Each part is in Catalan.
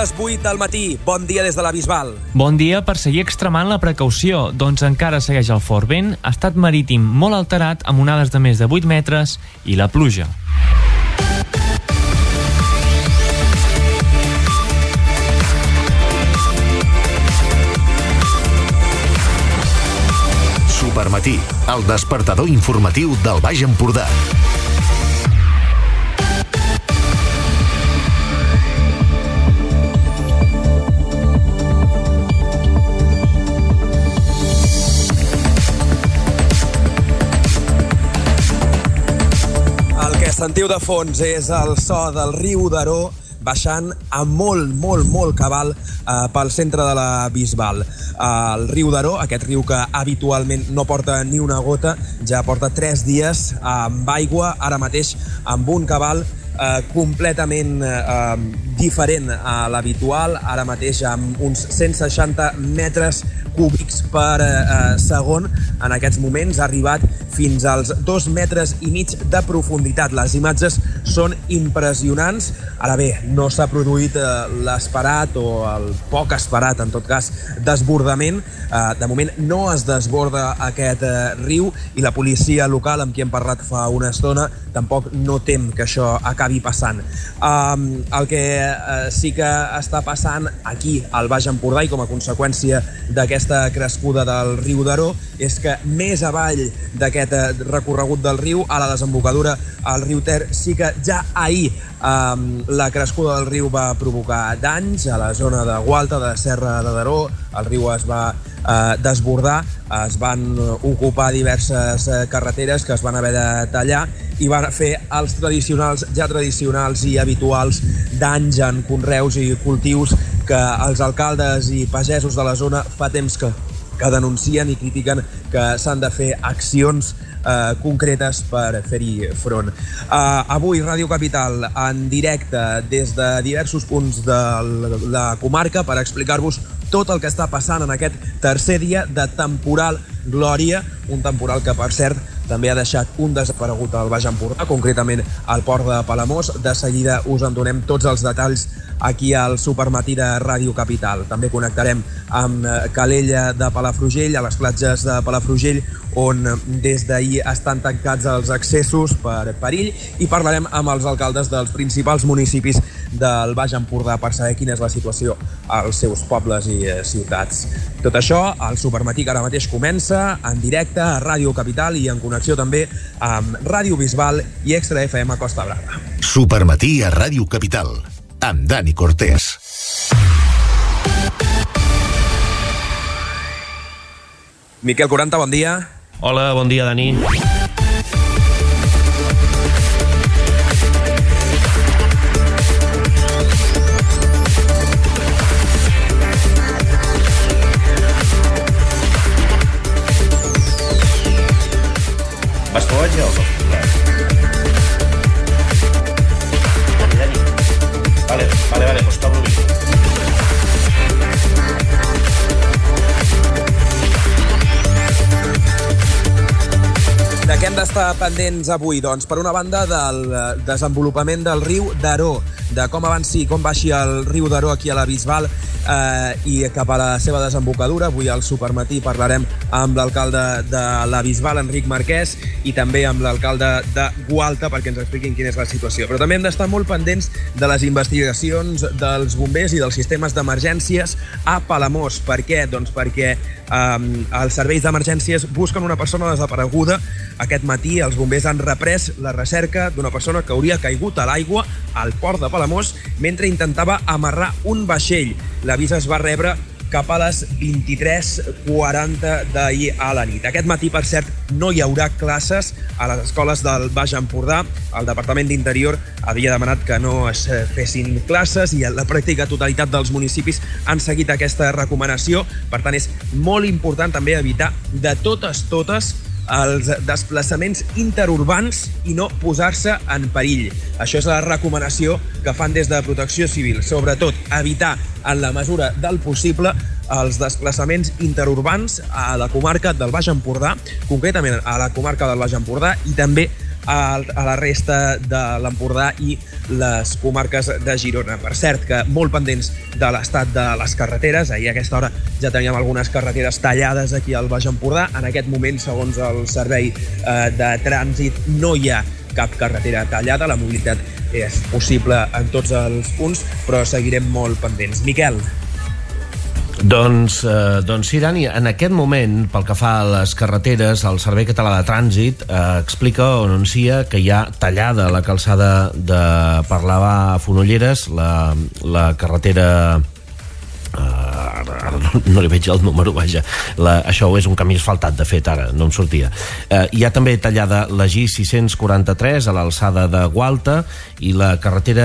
les 8 del matí. Bon dia des de la Bisbal. Bon dia. Per seguir extremant la precaució, doncs encara segueix el fort vent, estat marítim molt alterat amb onades de més de 8 metres i la pluja. Supermatí, el despertador informatiu del Baix Empordà. El que sentiu de fons és el so del riu Daró baixant a molt cabal pel centre de la Bisbal. El riu Daró, aquest riu que habitualment no porta ni una gota, ja porta 3 dies amb aigua, ara mateix amb un cabal completament diferent a l'habitual, ara mateix amb uns 160 metres cúbics per segon. En aquests moments ha arribat fins als 2,5 metres de profunditat. Les imatges són impressionants. Ara bé, no s'ha produït l'esperat o el poc esperat, en tot cas, desbordament. De moment no es desborda aquest riu i la policia local, amb qui hem parlat fa una estona, tampoc no tem que això acabi passant. El que sí que està passant aquí al Baix Empordà i com a conseqüència d'aquesta crescuda del riu Daró és que més avall d'aquest recorregut del riu, a la desembocadura al riu Ter, sí que ja ahir la crescuda del riu va provocar danys a la zona de Gualta, de Serra de Daró. El riu es va desbordar, es van ocupar diverses carreteres que es van haver de tallar i van fer els tradicionals i habituals danys en conreus i cultius que els alcaldes i pagesos de la zona fa temps que denuncien i critiquen que s'han de fer accions concretes per fer-hi front. Avui Ràdio Capital en directe des de diversos punts de la comarca per explicar-vos tot el que està passant en aquest tercer dia de temporal Glòria, un temporal que, per cert, també ha deixat un desaparegut al Baix Empordà, concretament al port de Palamós. De seguida us en donem tots els detalls aquí al Supermatí de Ràdio Capital. També connectarem amb Calella de Palafrugell, a les platges de Palafrugell, on des d'ahir estan tancats els accessos per perill, i parlarem amb els alcaldes dels principals municipis del Baix Empordà per saber quina és la situació als seus pobles i ciutats. Tot això al Supermatí, que ara mateix comença en directe a Ràdio Capital i en connexió també amb Ràdio Bisbal i Extra FM Costa Brava. Supermatí a Ràdio Capital, amb Dani Cortés. Miquel Quaranta, bon dia. Hola, bon dia, Dani. Vas boig o no? Vale, pues t'obro el micro. De què hem d'estar pendents avui? Doncs, per una banda, del desenvolupament del riu Daró, de com avanci, com baixi el riu Daró aquí a la Bisbal i cap a la seva desembocadura. Avui al Supermatí parlarem amb l'alcalde de la Bisbal, Enric Marquès, i també amb l'alcalde de Gualta perquè ens expliquin quina és la situació. Però també hem d'estar molt pendents de les investigacions dels bombers i dels sistemes d'emergències a Palamós. Per què? Doncs perquè els serveis d'emergències busquen una persona desapareguda. Aquest matí els bombers han reprès la recerca d'una persona que hauria caigut a l'aigua al port de Palamós mentre intentava amarrar un vaixell. L'avís es va rebre cap a les 23:40 d'ahir a la nit. Aquest matí, per cert, no hi haurà classes a les escoles del Baix Empordà. El Departament d'Interior havia demanat que no es fessin classes i la pràctica totalitat dels municipis han seguit aquesta recomanació. Per tant, és molt important també evitar de totes els desplaçaments interurbans i no posar-se en perill. Això és la recomanació que fan des de Protecció Civil. Sobretot, evitar, en la mesura del possible, els desplaçaments interurbans a la comarca del Baix Empordà, concretament a la comarca del Baix Empordà i també a la resta de l'Empordà i les comarques de Girona. Per cert, que molt pendents de l'estat de les carreteres. Ahir a aquesta hora ja teníem algunes carreteres tallades aquí al Baix Empordà. En aquest moment, segons el servei de trànsit, no hi ha cap carretera tallada. La mobilitat és possible en tots els punts, però seguirem molt pendents. Miquel. Doncs sí, Dani, en aquest moment, pel que fa a les carreteres, el Servei Català de Trànsit explica o anuncia que hi ha tallada la calçada de Parlavà a Fonolleres, la carretera... Ara no li veig el número, vaja. Això és un camí asfaltat, de fet, ara no em sortia. Hi ha també tallada la G643 a l'alçada de Gualta i la carretera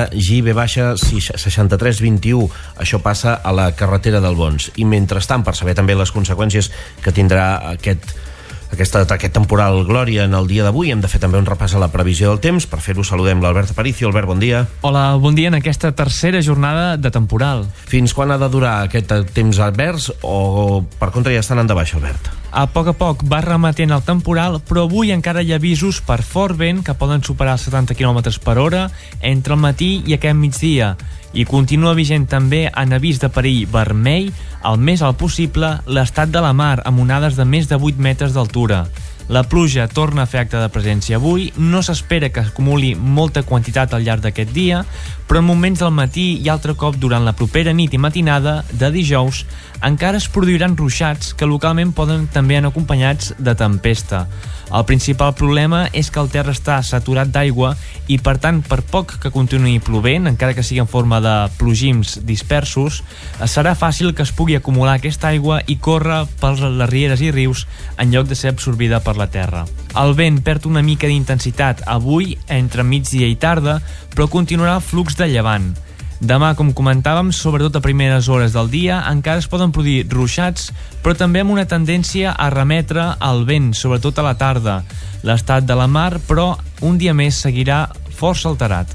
GB-6321. Això passa a la carretera del Bons. I mentrestant, per saber també les conseqüències que tindrà aquest temporal Glòria en el dia d'avui, hem de fer també un repàs a la previsió del temps. Per fer-ho saludem l'Albert Aparicio. Albert, bon dia. Hola, bon dia en aquesta tercera jornada de temporal. Fins quan ha de durar aquest temps advers o per contra ja estan en de baixa, Albert? A poc va remetent el temporal, però avui encara hi ha avisos per fort vent que poden superar els 70 km per hora entre el matí i aquest migdia. I continua vigent també en avís de perill vermell, el més alt possible, l'estat de la mar amb onades de més de 8 metres d'altura. La pluja torna a fer acte de presència avui, no s'espera que acumuli molta quantitat al llarg d'aquest dia, però en moments del matí i altre cop durant la propera nit i matinada de dijous encara es produiran ruixats que localment poden també anar acompanyats de tempesta. El principal problema és que el terra està saturat d'aigua i, per tant, per poc que continuï plovent, encara que sigui en forma de plogims dispersos, serà fàcil que es pugui acumular aquesta aigua i córrer per les rieres i rius en lloc de ser absorbida per la terra. El vent perd una mica d'intensitat avui entre migdia i tarda, però continuarà el flux de llevant. Demà, com comentàvem, sobretot a primeres hores del dia, encara es poden produir ruixats, però també amb una tendència a remetre al vent, sobretot a la tarda. L'estat de la mar, però, un dia més seguirà força alterat.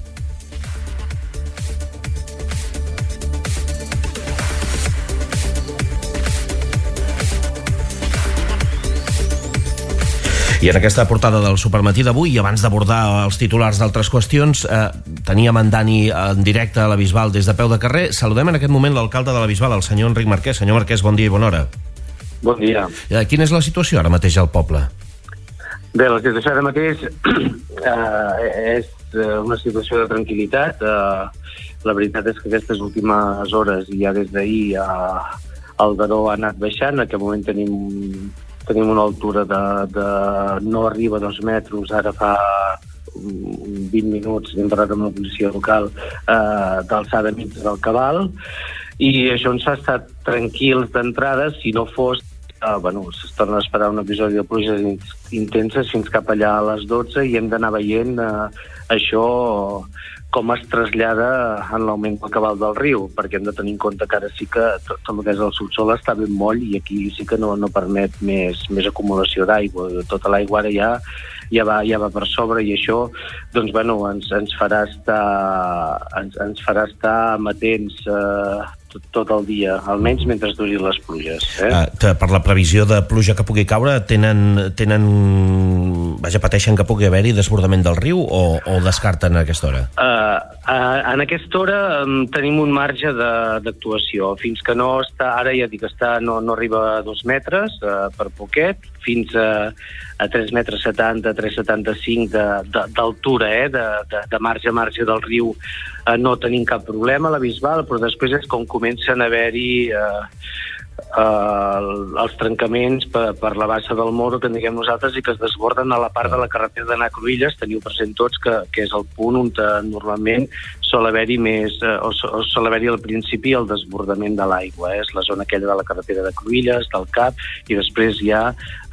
I en aquesta portada del Supermatí d'avui, i abans d'abordar els titulars d'altres qüestions, teníem en Dani en directe a la Bisbal des de peu de carrer. Saludem en aquest moment l'alcalde de la Bisbal, el senyor Enric Marquès. Senyor Marquès, bon dia i bona hora. Bon dia. Quina és la situació ara mateix al poble? Bé, la situació ara mateix és una situació de tranquil·litat. La veritat és que aquestes últimes hores, i ja des d'ahir, el Daró ha anat baixant. En aquest moment tenim una altura de no arriba a 2 metres, ara fa 20 minuts hem parlat amb la policia local d'alçada mitja del cabal, i això ens ha estat tranquils d'entrada. Si no fos, es torna a esperar un episodi de pluges intenses fins cap allà a les 12 i hem d'anar veient això com es trasllada en l'augment del cabal del riu, perquè hem de tenir en compte que ara sí que tot el que és el subsol està ben moll i aquí sí que no permet més acumulació d'aigua. Tota l'aigua ara ja va per sobre, i això doncs, ens farà estar amatents tot el dia, almenys mentre durin les pluges. Per la previsió de pluja que pugui caure, pateixen que pugui haver-hi desbordament del riu o descarten a aquesta hora? En aquesta hora tenim un marge d'actuació. Fins que no està, ara ja dic, no arriba a 2 metres per poquet, fins a 3,70 metres, 3,75 d'altura, de marge a marge del riu, no tenim cap problema a la Bisbal, però després és com comencen a haver-hi els trencaments per la bassa del Moro, que en diguem nosaltres, i que es desborden a la part de la carretera d'anar a Cruïlles. Teniu present tots que és el punt on normalment sol haver-hi sol haver-hi al principi el desbordament de l'aigua. És la zona aquella de la carretera de Cruïlles, del Cap, i després ja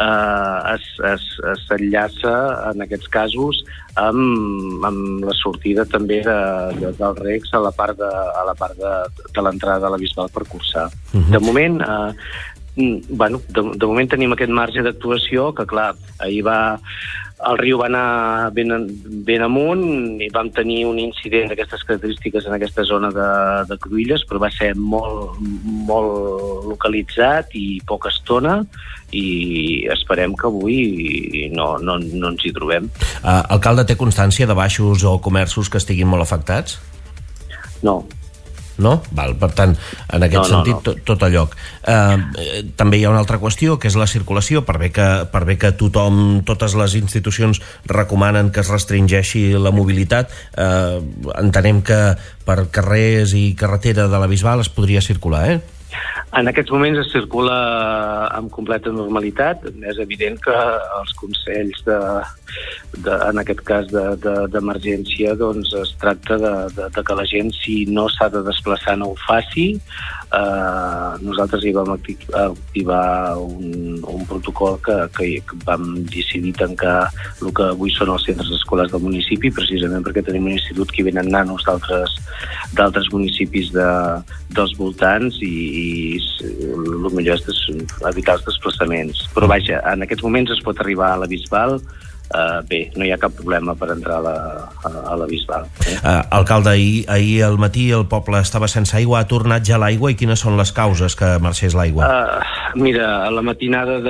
s'enllaça, en aquests casos, amb la sortida també del Recs a la part de l'entrada de la Bisbal per cursar. De moment, de moment tenim aquest marge d'actuació, que clar, ahir va el riu va anar ben amunt i vam tenir un incident d'aquestes característiques en aquesta zona de Cruïlles, però va ser molt localitzat i poca estona, i esperem que avui no ens hi trobem. Alcalde, té constància de baixos o comerços que estiguin molt afectats? No. No? Val, per tant, en aquest sentit, tot a lloc. També hi ha una altra qüestió, que és la circulació. Per bé que totes les institucions recomanen que es restringeixi la mobilitat, entenem que per carrers i carretera de la Bisbal es podria circular, En aquests moments es circula amb completa normalitat. És evident que els consells en aquest cas d'emergència, doncs es tracta de que la gent, si no s'ha de desplaçar, no ho faci. Nosaltres hi vam activar un protocol que vam decidir tancar el que avui són els centres escolars del municipi, precisament perquè tenim un institut que hi venen nanos d'altres municipis dels voltants, i el millor és evitar els desplaçaments. Però vaja, en aquests moments es pot arribar a la Bisbal. Bé, no hi ha cap problema per entrar a la Bisbal. Alcalde, ahir al matí el poble estava sense aigua. Ha tornat ja l'aigua, i quines són les causes que marxés l'aigua? Mira, a la matinada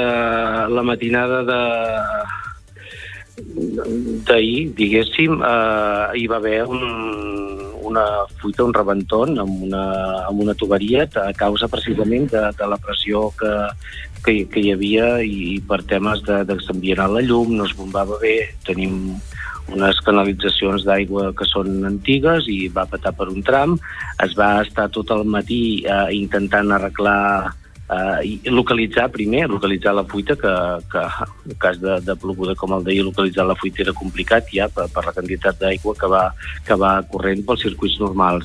d'ahir, diguéssim, hi va haver una fuita, un rebentón amb una tuberia a causa precisament de la pressió que hi havia, i per temes de s'enviar la llum, no es bombava bé. Tenim unes canalitzacions d'aigua que són antigues i va petar per un tram. Es va estar tot el matí intentant arreglar i localitzar la fuita, que en cas de ploguda com el d'ahir, localitzar la fuita era complicat ja per la quantitat d'aigua que va corrent pels circuits normals,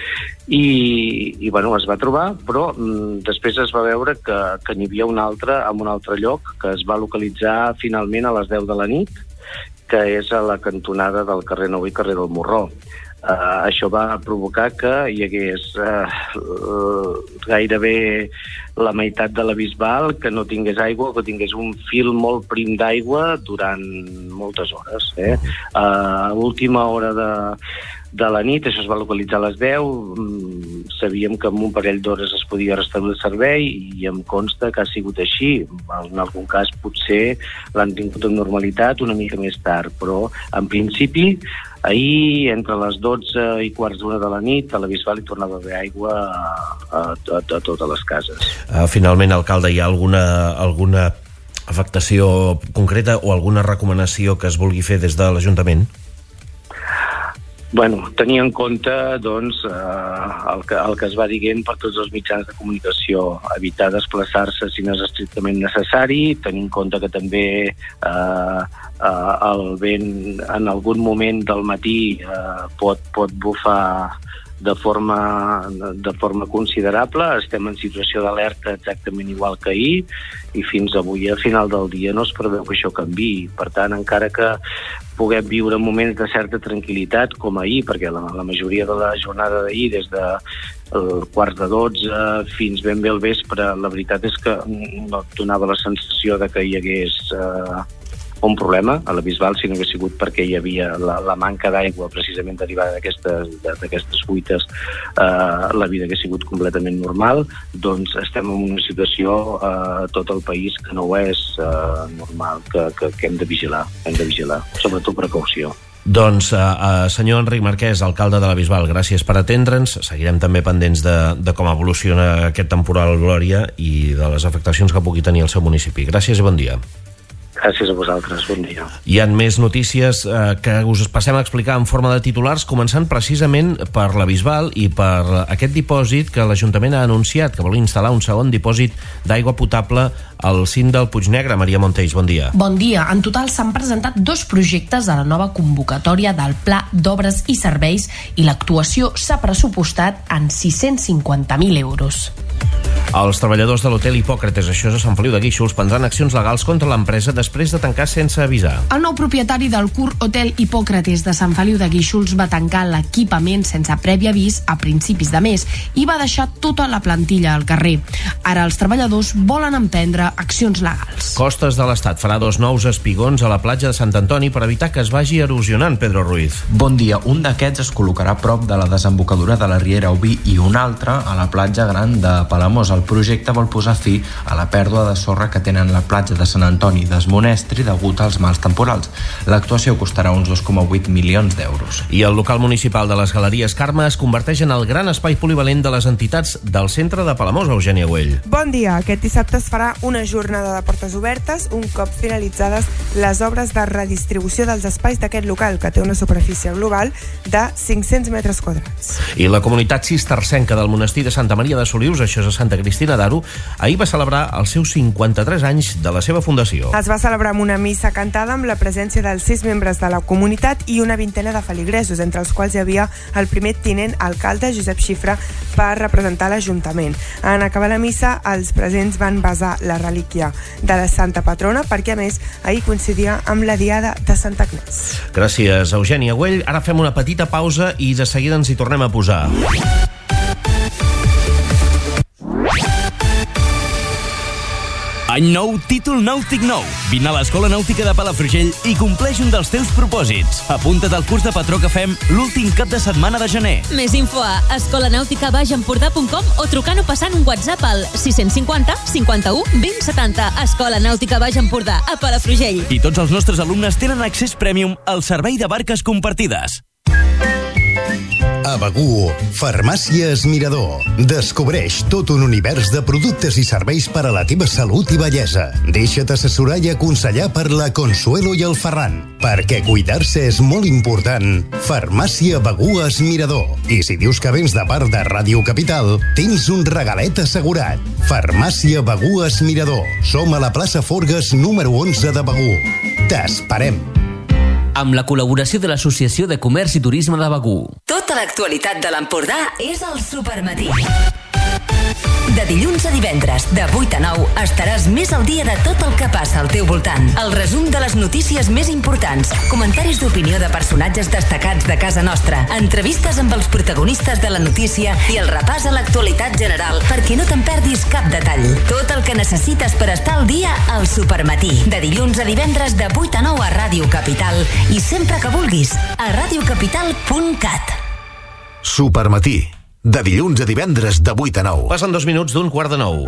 I bueno, es va trobar, però després es va veure que n'hi havia una altra en un altre lloc, que es va localitzar finalment a les 10 de la nit, que és a la cantonada del carrer Nou i carrer del Morró. Això va provocar que hi hagués gairebé la meitat de la Bisbal que no tingués aigua, que tingués un fil molt prim d'aigua durant moltes hores. A última hora de la nit, això es va localitzar a les 10, sabíem que en un parell d'hores es podia restablir el servei, i em consta que ha sigut així. En algun cas potser l'han tingut en normalitat una mica més tard, però en principi ahir, entre les 12 i quarts d'una de la nit, a la Bisbal hi tornava a haver aigua a totes les cases. Finalment, alcalde, hi ha alguna afectació concreta o alguna recomanació que es vulgui fer des de l'Ajuntament? Bueno, tenir en compte, doncs, el que es va dient per tots els mitjans de comunicació, evitar desplaçar-se si no és estrictament necessari, tenir en compte que també el vent en algun moment del matí pot bufar de forma considerable. Estem en situació d'alerta exactament igual que ahir, i fins avui, a final del dia, no es preveu que això canviï. Per tant, encara que puguem viure moments de certa tranquil·litat, com ahir, perquè la majoria de la jornada d'ahir, des de quarts de 12 fins ben bé al vespre, la veritat és que no donava la sensació de que hi hagués un problema a la Bisbal, si no hagués sigut perquè hi havia la manca d'aigua precisament derivada d'aquestes fuites. La vida hagués sigut completament normal. Doncs estem en una situació a tot el país que no és normal, que hem de vigilar, sobretot precaució. Doncs, senyor Enric Marquès, alcalde de la Bisbal, gràcies per atendre'ns. Seguirem també pendents de com evoluciona aquest temporal Glòria i de les afectacions que pugui tenir el seu municipi. Gràcies i bon dia. Gràcies a vosaltres, bon dia. Hi ha més notícies que us passem a explicar en forma de titulars, començant precisament per la Bisbal i per aquest dipòsit que l'Ajuntament ha anunciat, que vol instal·lar un segon dipòsit d'aigua potable al cim del Puignegra. Maria Montells, bon dia. Bon dia. En total s'han presentat 2 projectes a la nova convocatòria del Pla d'Obres i Serveis, i l'actuació s'ha pressupostat en 650.000 euros. Els treballadors de l'hotel Hipòcrates, això és a Sant Feliu de Guíxols, prendran accions legals contra l'empresa després de tancar sense avisar. El nou propietari del CUR Hotel Hipòcrates de Sant Feliu de Guíxols va tancar l'equipament sense previ avís a principis de mes i va deixar tota la plantilla al carrer. Ara els treballadors volen emprendre accions legals. Costes de l'Estat farà 2 nous espigons a la platja de Sant Antoni per evitar que es vagi erosionant, Pedro Ruiz. Bon dia. Un d'aquests es col·locarà a prop de la desembocadura de la Riera Oví i un altre a la platja gran de Palamós. El projecte vol posar fi a la pèrdua de sorra que tenen la platja de Sant Antoni d'Esmonestri degut als mals temporals. L'actuació costarà uns 2,8 milions d'euros. I el local municipal de les Galeries Carme es converteix en el gran espai polivalent de les entitats del centre de Palamós, Eugènia Güell. Bon dia. Aquest dissabte es farà una jornada de portes obertes un cop finalitzades les obres de redistribució dels espais d'aquest local, que té una superfície global de 500 metres quadrats. I la comunitat cistercenca del monestir de Santa Maria de Solius, això és a Santa Cristina d'Aro, ahir va celebrar els seus 53 anys de la seva fundació. Es va celebrar amb una missa cantada amb la presència dels 6 membres de la comunitat i una vintena de feligresos, entre els quals hi havia el primer tinent alcalde, Josep Xifra, per representar l'Ajuntament. En acabar la missa, els presents van besar la relíquia de la Santa Patrona, perquè a més ahir coincidia amb la diada de Santa Agnès. Gràcies, Eugènia Güell. Ara fem una petita pausa i de seguida ens hi tornem a posar. Any nou, títol nàutic nou. Vine a l'Escola Nàutica de Palafrugell i compleix un dels teus propòsits. Apunta't al curs de patró que fem l'últim cap de setmana de gener. Més info a escolanauticabaixempordà.com o trucant o passant un WhatsApp al 650 51 20 70. Escola Nàutica Baix Empordà, a Palafrugell. I tots els nostres alumnes tenen accés premium al servei de barques compartides. A Begur, Farmàcies Mirador. Descobreix tot un univers de productes i serveis per a la teva salut i bellesa. Deixa't assessorar i aconsellar per la Consuelo i el Ferran. Perquè cuidar-se és molt important. Farmàcia Begur Mirador. I si dius que vens de part de Ràdio Capital, tens un regalet assegurat. Farmàcia Begur Mirador. Som a la plaça Forgues número 11 de Begur. T'esperem. Amb la col·laboració de l'Associació de Comerç i Turisme de Begur. Tota l'actualitat de l'Empordà és al Supermatí. De dilluns a divendres, de 8 a 9, estaràs més al dia de tot el que passa al teu voltant. El resum de les notícies més importants, comentaris d'opinió de personatges destacats de casa nostra, entrevistes amb els protagonistes de la notícia i el repàs a l'actualitat general perquè no te'n perdis cap detall. Tot el que necessites per estar al dia al Supermatí. De dilluns a divendres, de 8 a 9 a Ràdio Capital i sempre que vulguis a radiocapital.cat. Supermatí. De dilluns a divendres de 8 a 9. Passen 2 minuts d'un quart de 9.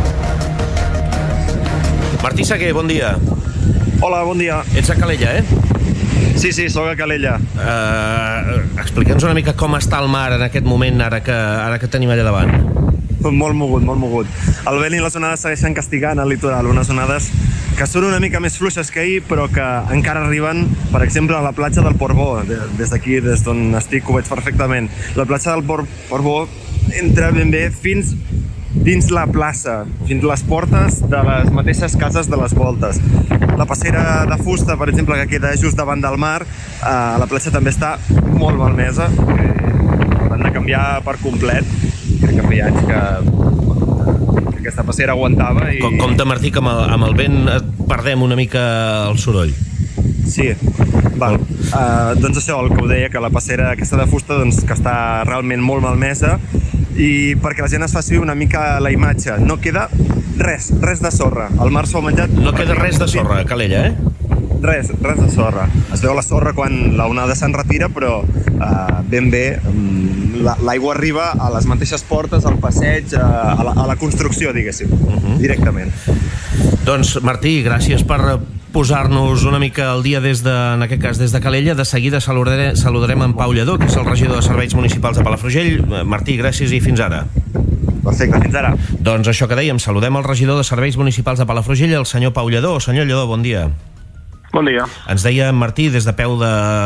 Martí Seguer, bon dia. Hola, bon dia. Ets a Calella, Sí, soc a Calella. Explica'ns una mica com està el mar en aquest moment, ara que tenim allà davant. Molt mogut. El vent i les onades segueixen castigant el litoral, unes onades que són una mica més fluixes que ahir, però que encara arriben, per exemple, a la platja del Portbó. Des d'aquí, des d'on estic, ho veig perfectament. La platja del Portbó entra ben bé fins dins la plaça, fins les portes de les mateixes cases de les voltes. La passera de fusta, per exemple, que queda just davant del mar, a la platja també està molt malmesa. L'han de canviar per complet. Crec que feia anys que aquesta passera aguantava i... Compte, Martí, que amb el vent perdem una mica el soroll. Sí, val. Doncs això, el que ho deia, que la passera aquesta de fusta doncs, que està realment molt malmesa, i perquè la gent es faci una mica la imatge, no queda res de sorra. El mar s'ho ha menjat... No queda res de sorra, a Calella, Res de sorra. Es veu la sorra quan la onada se'n retira, però ben bé l'aigua arriba a les mateixes portes, al passeig, a la construcció, diguéssim, directament. Doncs, Martí, gràcies per posar-nos una mica al dia en aquest cas des de Calella. De seguida saludarem en Pau Lledó, que és el regidor de Serveis Municipals de Palafrugell. Martí, gràcies i fins ara. Perfecte, fins ara. Doncs això que dèiem, saludem el regidor de Serveis Municipals de Palafrugell, el senyor Pau Lledó. Senyor Lledó, bon dia. Bon dia. Ens deia en Martí, des de peu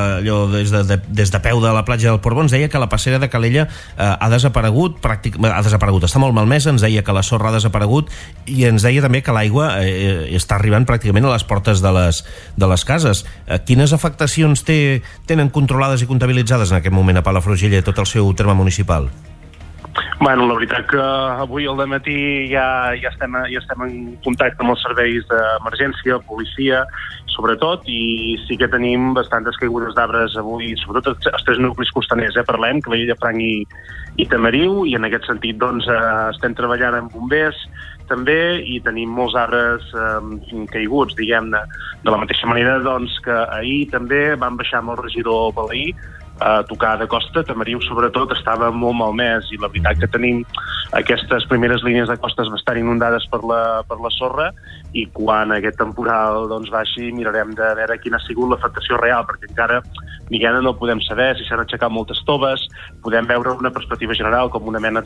de la platja del Portbó, ens deia que la passera de Calella ha desaparegut, està molt malmesa, ens deia que la sorra ha desaparegut i ens deia també que l'aigua està arribant pràcticament a les portes de les cases. Quines afectacions tenen controlades i comptabilitzades en aquest moment a Palafrugell i tot el seu terme municipal? Bueno, la veritat que avui al dematí ja estem en contacte amb els serveis d'emergència, policia, sobretot, i sí que tenim bastantes caigudes d'arbres avui, sobretot els 3 nuclis costaners, parlem, Calella, Llafranc i Tamariu, i en aquest sentit doncs estem treballant amb bombers també, i tenim molts arbres caiguts, diguem-ne. De la mateixa manera doncs que ahir també vam baixar amb el regidor Balaí a tocar de costa. Tamariu sobretot estava molt malmès, i la veritat que tenim aquestes primeres línies de costes bastant inundades per la sorra, i quan aquest temporal doncs baixi mirarem de veure quina ha sigut l'afectació real, perquè encara diguem-ne no podem saber si s'han aixecat moltes toves. Podem veure una perspectiva general com una mena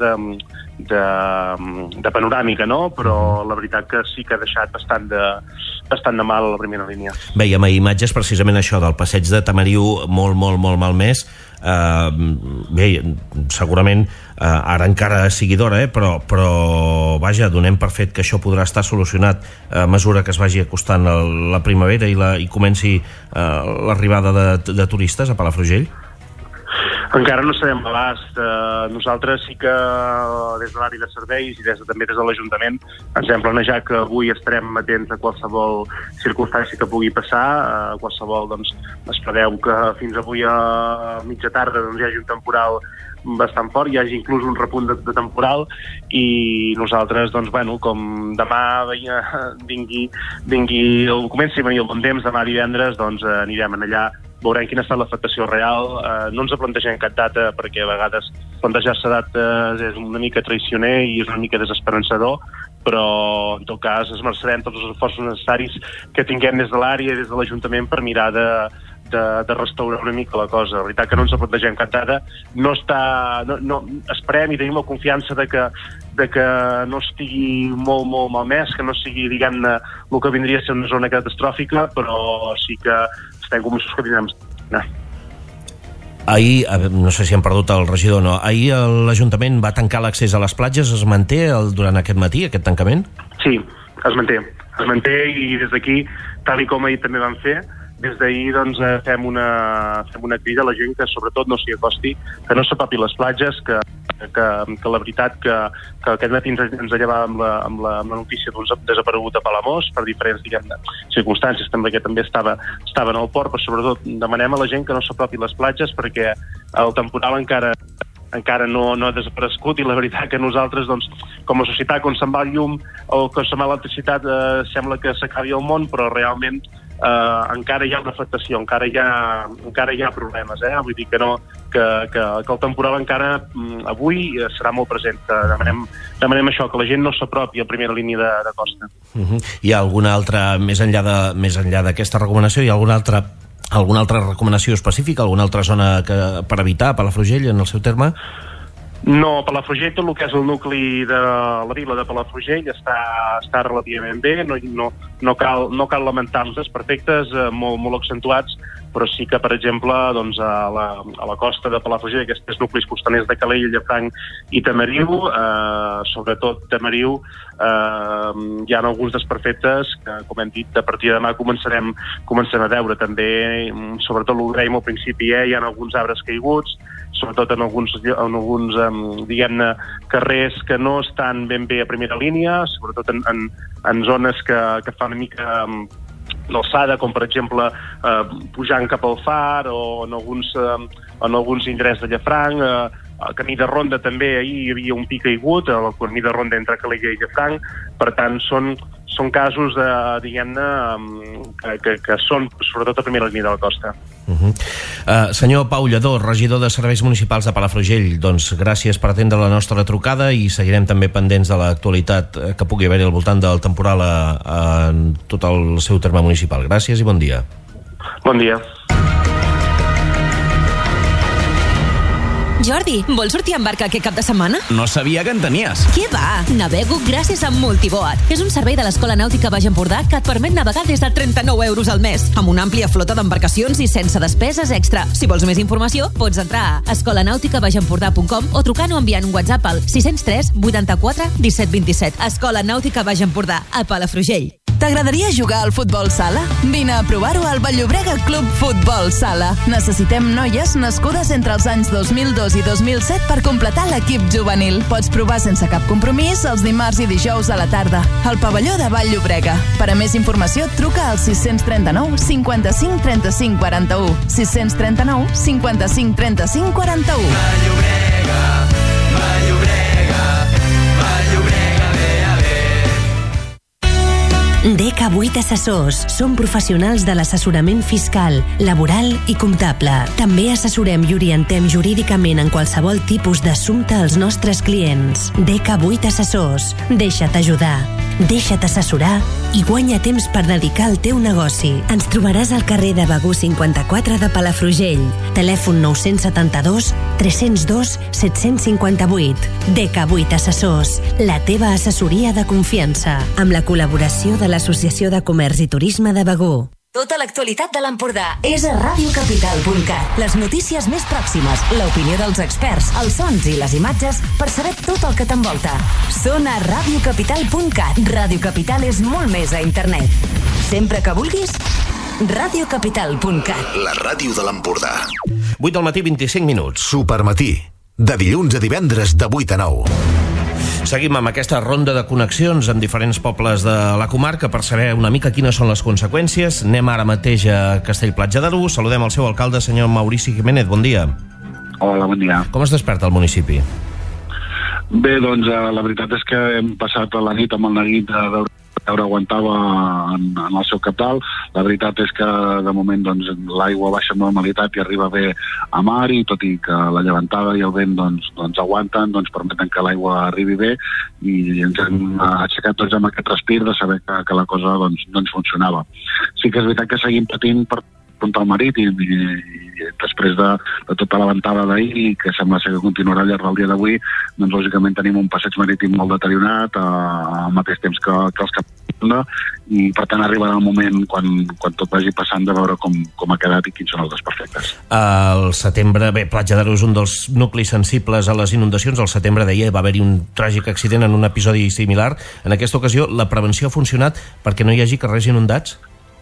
de panoràmica, no? Però la veritat que sí que ha deixat bastant de mal a la primera línia. Veiem a imatges precisament això del passeig de Tamariu molt malmès. Bé, segurament ara encara sigui d'hora, però vaja, donem per fet que això podrà estar solucionat a mesura que es vagi acostant la primavera i comenci l'arribada de turistes a Palafrugell. Encara no sabem l'abast. Nosaltres sí que des de l'àrea de serveis i també des de l'Ajuntament ens hem planejat que avui estarem atents a qualsevol circumstància que pugui passar. Qualsevol, doncs, es preveu que fins avui a mitja tarda doncs, hi hagi un temporal bastant fort, hi hagi inclús un repunt de temporal, i nosaltres, doncs, bueno, com demà comenci a venir el bon temps, demà divendres, doncs anirem allà, veurem quina ha estat l'afectació real. No ens plantegem cap data, perquè a vegades plantejar-se dates és una mica traicioner i és una mica desesperançador, però en tot cas esmerçarem tots els esforços necessaris que tinguem des de l'àrea i des de l'Ajuntament per mirar de restaurar una mica la cosa. La veritat que no ens plantegem cap data. Esperem i tenim la confiança de que no estigui molt malmès, que no sigui, diguem-ne, el que vindria a ser una zona catastròfica, però sí que estem convençuts que tindrem. Ahir, no sé si hem perdut el regidor o no, ahir l'Ajuntament va tancar l'accés a les platges. Es manté durant aquest matí, aquest tancament? Sí, es manté, i des d'aquí, tal i com ahir també vam fer, des d'ahir doncs, fem una crida a la gent que sobretot no s'hi acosti, que no s'apropi les platges, que la veritat que aquest matí ens llevàvem amb la notícia d'un desaparegut a Palamós per diferents, diguem-ne, circumstàncies també, que també estava en el port, però sobretot demanem a la gent que no s'apropi les platges perquè el temporal encara no ha desaparegut, i la veritat que nosaltres, doncs, com a societat, quan se'n va el llum o quan se'n va l'electricitat, sembla que s'acabi el món, però realment encara hi ha una afectació, encara hi ha problemes, vull dir que no, que el temporal encara avui serà molt present. Demanem això, que la gent no s'apropi a primera línia de costa. Hi ha alguna altra, més enllà d'aquesta recomanació, hi ha alguna altra recomanació específica, alguna altra zona per evitar a Palafrugell en el seu terme? No, Palafrugell, tot el que és el nucli de la vila de Palafrugell està relativament bé, no cal lamentar els desperfectes molt accentuats, però sí que, per exemple, doncs, a la costa de Palafrugell, aquests nuclis costaners de Calella, Llafranc i Tamariu, sobretot Tamariu, hi ha alguns desperfectes que, com hem dit, a partir de demà comencem a veure. També, sobretot el que dèiem al principi, hi ha alguns arbres caiguts, sobretot en alguns diguem-ne, carrers que no estan ben bé a primera línia, sobretot en zones que fan una mica l'alçada, com per exemple pujant cap al Far, o en alguns indrets de Llafranc. Al camí de Ronda també ahir hi havia un pi caigut, el camí de Ronda entre Calella i Llafranc. Per tant, són casos, diguem-ne, que són sobretot a primera línia de la costa. Senyor Pau Lledó, regidor de Serveis Municipals de Palafrugell, doncs gràcies per atendre la nostra trucada, i seguirem també pendents de l'actualitat que pugui haver-hi al voltant del temporal en tot el seu terme municipal. Gràcies i bon dia. Bon dia. Jordi, vols sortir amb barca aquest cap de setmana? No sabia que en tenies. Què va? Navego gràcies a Multiboat. És un servei de l'Escola Nàutica Baix Empordà que et permet navegar des de 39 euros al mes, amb una àmplia flota d'embarcacions i sense despeses extra. Si vols més informació, pots entrar a escolanàuticabaixempordà.com o trucant o enviant un WhatsApp al 603 84 17 27. Escola Nàutica Baix Empordà, a Palafrugell. T'agradaria jugar al futbol sala? Vine a provar-ho al Vall-llobrega Club Futbol Sala. Necessitem noies nascudes entre els anys 2002 i 2007 per completar l'equip juvenil. Pots provar sense cap compromís els dimarts i dijous a la tarda al pavelló de Vall-llobrega. Per a més informació, truca al 639 55 35 41. 639 55 35 41. Vall-llobrega, Vall-llobrega, Vall-llobrega, ve a ver. DK8 Assessors. Som professionals de l'assessorament fiscal, laboral i comptable. També assessorem i orientem jurídicament en qualsevol tipus d'assumpte als nostres clients. DK8 Assessors. Deixa't ajudar. Deixa't assessorar i guanya temps per dedicar al teu negoci. Ens trobaràs al carrer de Begú 54 de Palafrugell. Telèfon 972 302 758. DK8 Assessors. La teva assessoria de confiança. Amb la col·laboració de l'Associació de Comerç i Turisme de Begú. Tota l'actualitat de l'Empordà és a radiocapital.cat. Les notícies més pròximes, l'opinió dels experts, els sons i les imatges per saber tot el que t'envolta. Són a radiocapital.cat. Radio Capital és molt més a internet. Sempre que vulguis, radiocapital.cat. La ràdio de l'Empordà. 8 del matí, 25 minuts. Supermatí. De dilluns a divendres de 8 a 9. Seguim amb aquesta ronda de connexions amb diferents pobles de la comarca per saber una mica quines són les conseqüències. Anem ara mateix a Castell-Platja d'Aro. Saludem el seu alcalde, senyor Maurici Jiménez. Bon dia. Hola, bon dia. Com es desperta el municipi? Bé, doncs la veritat és que hem passat la nit amb el neguit de veure aguantava en el seu cabdal. La veritat és que de moment doncs, l'aigua baixa amb normalitat i arriba bé a mar, i tot i que la llevantada i el vent doncs aguanten, doncs permeten que l'aigua arribi bé, i ens hem aixecat tots amb aquest respir de saber que la cosa doncs funcionava. Sí que és veritat que seguim patint per contra el marítim, i després de tota la ventada d'ahir, que sembla ser que continuarà al llarg del dia d'avui, doncs lògicament tenim un passeig marítim molt deteriorat al mateix temps que els cap, i per tant arribarà el moment quan tot vagi passant de veure com ha quedat i quins són els desperfectes. Al setembre, bé, Platja d'Aro és un dels nuclis sensibles a les inundacions. Al setembre, deia, va haver-hi un tràgic accident en un episodi similar. En aquesta ocasió, la prevenció ha funcionat perquè no hi hagi carrers inundats?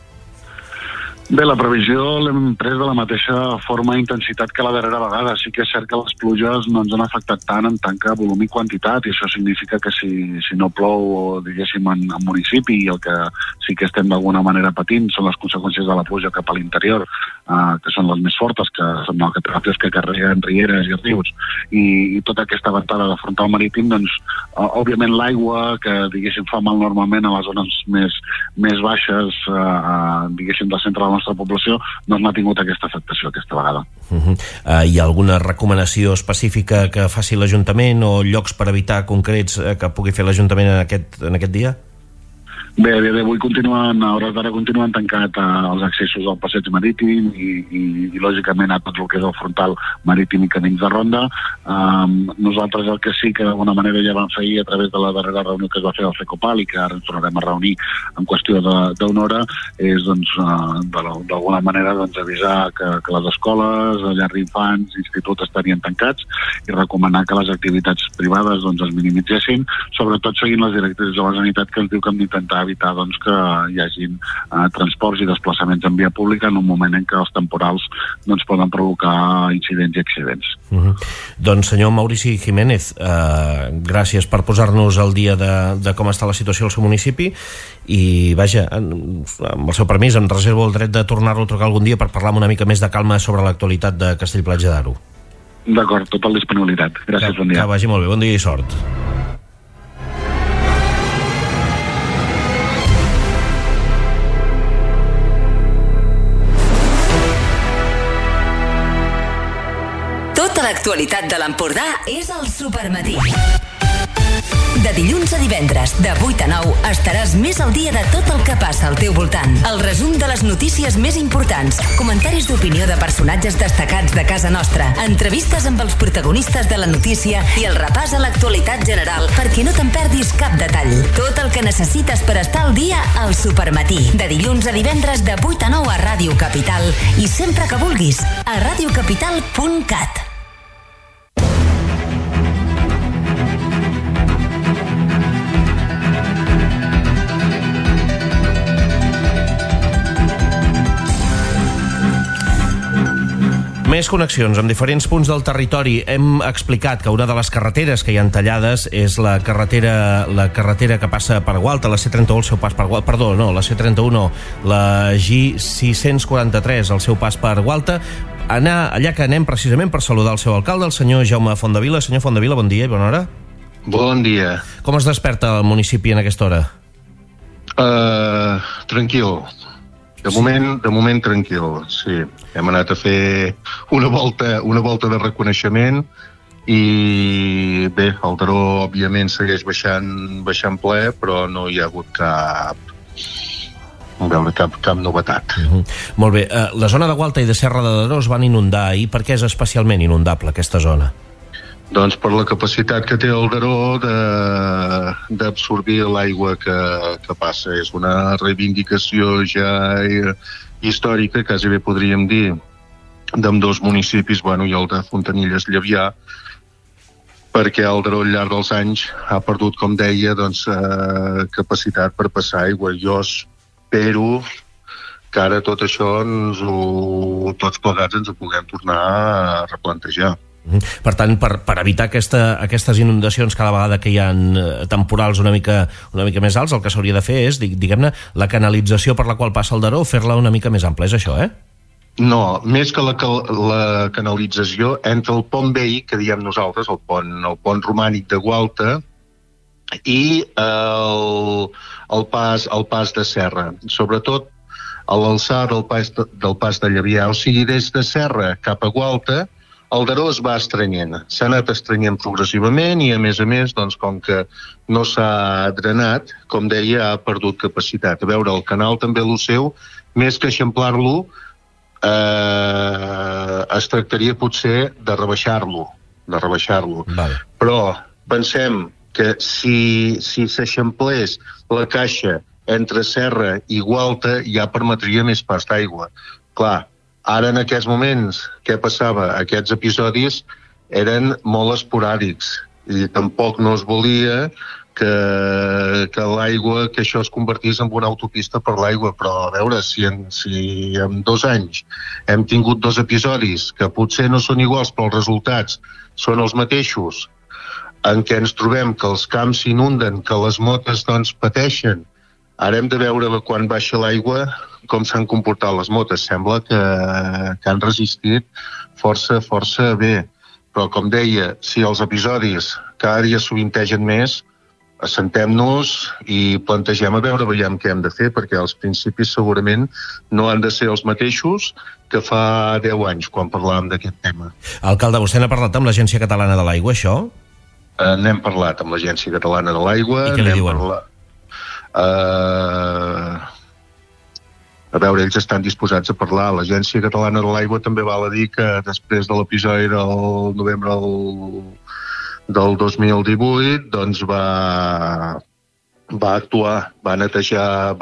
Bé, la previsió l'hem pres de la mateixa forma i intensitat que la darrera vegada. Sí que és cert que les pluges no ens han afectat tant en tant que volum i quantitat, i això significa que si no plou, diguéssim, en municipi, i el que sí que estem d'alguna manera patint són les conseqüències de la pluja cap a l'interior, que són les més fortes, que són malcatràcies que carreguen rieres i rius, i tota aquesta ventada de frontal marítim, doncs, òbviament l'aigua, que diguéssim fa mal normalment a les zones més baixes, diguéssim, del centre de la nostra població, doncs no ha tingut aquesta afectació aquesta vegada. Hi ha alguna recomanació específica que faci l'Ajuntament o llocs per evitar concrets que pugui fer l'Ajuntament en aquest dia? Bé, avui a hores d'ara continuen tancats els accessos al passeig marítim i lògicament a tot el que és el frontal marítim i camins de ronda. Nosaltres el que sí que d'alguna manera ja vam fer a través de la darrera reunió que es va fer al FECOPAL, i que ara ens tornarem a reunir en qüestió d'una hora, és doncs d'alguna manera avisar que les escoles, llars d'infants, instituts estarien tancats, i recomanar que les activitats privades es minimitzessin, sobretot seguint les directrius de la Generalitat, que ens diu que hem d'intentar evitar que hi hagin transports i desplaçaments en via pública en un moment en què els temporals poden provocar incidents i accidents. Doncs senyor Maurici Jiménez, gràcies per posar-nos al dia de com està la situació al seu municipi, i vaja, amb el seu permís em reservo el dret de tornar-lo a trucar algun dia per parlar amb una mica més de calma sobre l'actualitat de Castell-Platja d'Aro. D'acord, tota la disponibilitat. Gràcies, bon dia. Que vagi molt bé, bon dia i sort. L'actualitat de l'Empordà és el Supermatí. De dilluns a divendres, de 8 a 9, estaràs més al dia de tot el que passa al teu voltant. El resum de les notícies més importants, comentaris d'opinió de personatges destacats de casa nostra, entrevistes amb els protagonistes de la notícia i el repàs a l'actualitat general perquè no te'n perdis cap detall. Tot el que necessites per estar al dia al Supermatí. De dilluns a divendres, de 8 a 9 a Ràdio Capital, i sempre que vulguis, a radiocapital.cat. Més connexions amb diferents punts del territori. Hem explicat que una de les carreteres que hi ha tallades és la carretera que passa per Gualta, la C31, el seu pas per Gualta. Perdó, no, la C31 no, la G643, el seu pas per Gualta. Allà que anem precisament per saludar el seu alcalde, el senyor Jaume Fontdevila. Senyor Fontdevila, bon dia i bona hora. Bon dia. Com es desperta el municipi en aquesta hora? Tranquil. De moment tranquil, sí. Hem anat a fer una volta de reconeixement i bé, el Daró òbviament segueix baixant ple, però no hi ha hagut cap novetat. Molt bé, la zona de Gualta i de Serra de Daró es van inundar ahir. Per què és especialment inundable aquesta zona? Doncs per la capacitat que té el Daró d'absorbir l'aigua que passa. És una reivindicació ja històrica, quasi bé podríem dir, d'ambdós municipis, i el de Fontanilles-Llevià, perquè el Daró al llarg dels anys ha perdut, com deia, capacitat per passar aigua. Jo espero que ara tot això tots plegats ens ho puguem tornar a replantejar. Per tant, per evitar aquestes inundacions cada vegada que hi ha temporals una mica més alts, el que s'hauria de fer és, diguem-ne, la canalització per la qual passa el Daró, fer-la una mica més ampla. És això, No, més que la canalització, entre el pont vell, que diem nosaltres, el pont romànic de Gualta, i el pas de Serra. Sobretot a l'alçada del pas de Llevià. O sigui, des de Serra cap a Gualta, el Daró es va estrenyent. S'ha anat estrenyent progressivament i, a més, com que no s'ha drenat, com deia, ha perdut capacitat. A veure, el canal també, el seu, més que eixamplar-lo, es tractaria potser de rebaixar-lo. Vale. Però pensem que si s'eixamplés la caixa entre Serra i Gualta ja permetria més pas d'aigua. Clar, ara en aquests moments, què passava? Aquests episodis eren molt esporàdics i tampoc no es volia que l'aigua, que això es convertís en una autopista per l'aigua, però a veure, si en 2 anys hem tingut 2 episodis que potser no són iguals, però els resultats són els mateixos, en què ens trobem que els camps s'inunden, que les motes pateixen, ara hem de veure quan baixa l'aigua com s'han comportat les motes. Sembla que han resistit força bé. Però, com deia, si els episodis cada dia sovintegen més, assentem-nos i plantegem veiem què hem de fer, perquè els principis segurament no han de ser els mateixos que fa 10 anys, quan parlàvem d'aquest tema. Alcalde, vostè n'ha parlat amb l'Agència Catalana de l'Aigua, això? N'hem parlat amb l'Agència Catalana de l'Aigua. I què li diuen? A veure, ells estan disposats a parlar. L'Agència Catalana de l'Aigua també val a dir que després de l'episodi del novembre del 2018 doncs va actuar, va netejar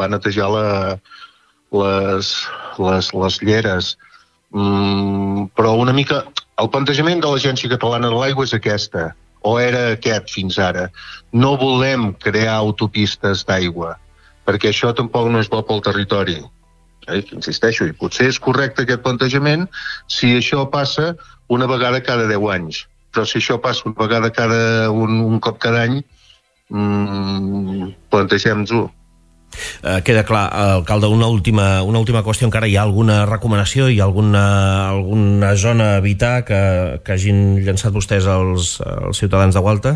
les lleres. Però una mica el plantejament de l'Agència Catalana de l'Aigua és aquesta, o era aquest fins ara. No volem crear autopistes d'aigua, perquè això tampoc no és bo pel territori. Insisteixo, i potser és correcte aquest plantejament si això passa una vegada cada 10 anys. Però si això passa una vegada un cop cada any, plantegem-nos-ho. Queda clar, alcalde, una última qüestió encara. Hi ha alguna recomanació? Hi ha alguna zona a evitar que hagin llançat vostès als ciutadans de Gualta?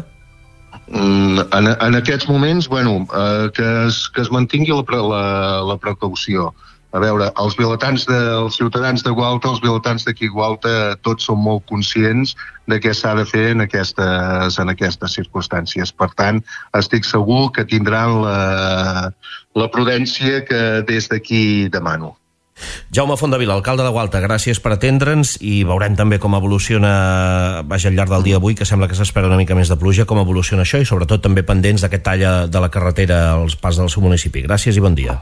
En aquests moments, que es mantingui la precaució. A veure, els ciutadans de Gualta, els vilatans d'aquí Gualta, tots són molt conscients de què s'ha de fer en aquestes circumstàncies. Per tant, estic segur que tindran la prudència que des d'aquí demano. Jaume Fontdevila, alcalde de Gualta, gràcies per atendre'ns i veurem també com evoluciona al llarg del dia d'avui, que sembla que s'espera una mica més de pluja, com evoluciona això i sobretot també pendents d'aquest tall de la carretera als pas del seu municipi. Gràcies i bon dia.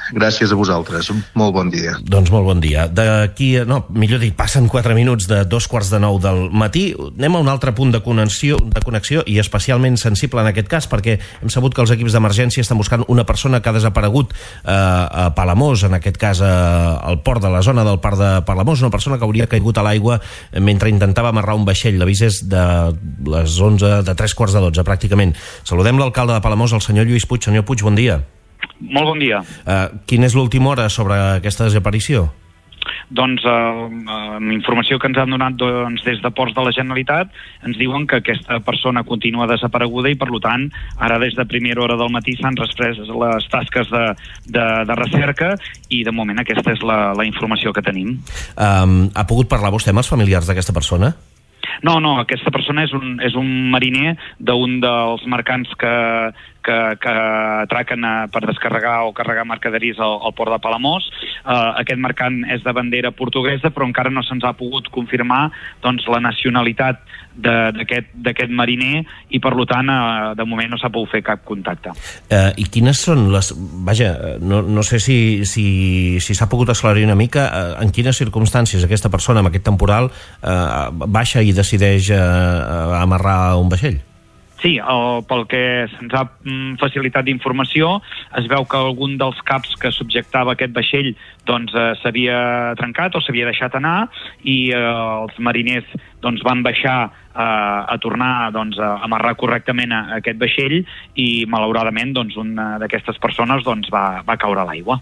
Gràcies a vosaltres. Molt bon dia. Doncs molt bon dia. D'aquí, no, millor dit, passen 4 minuts de 2:45 del matí. Anem a un altre punt de connexió i especialment sensible en aquest cas, perquè hem sabut que els equips d'emergència estan buscant una persona que ha desaparegut a Palamós, en aquest cas al port de la zona del Parc de Palamós, una persona que hauria caigut a l'aigua mentre intentava amarrar un vaixell. L'avís és de les 11, de 3:45 pràcticament. Saludem l'alcalde de Palamós, el senyor Lluís Puig. Senyor Puig, bon dia. Molt bon dia. Quina és l'última hora sobre aquesta desaparició? Doncs amb informació que ens han donat des de Ports de la Generalitat ens diuen que aquesta persona continua desapareguda i per tant ara des de primera hora del matí s'han reprès les tasques de recerca i de moment aquesta és la informació que tenim. Ha pogut parlar vostè amb els familiars d'aquesta persona? No, aquesta persona és un mariner d'un dels mercants que atraquen per descarregar o carregar mercaderies al port de Palamós. Aquest mercant és de bandera portuguesa, però encara no se'ns ha pogut confirmar la nacionalitat d'aquest mariner i per tant de moment no s'ha pogut fer cap contacte. I quines són les... Vaja, no sé si s'ha pogut aclarir una mica en quines circumstàncies aquesta persona amb aquest temporal baixa i decideix amarrar un vaixell? Sí, pel que se'ns ha facilitat d'informació, es veu que algun dels caps que subjectava aquest vaixell s'havia trencat o s'havia deixat anar i els mariners van baixar a tornar a amarrar correctament aquest vaixell i malauradament una d'aquestes persones va caure a l'aigua.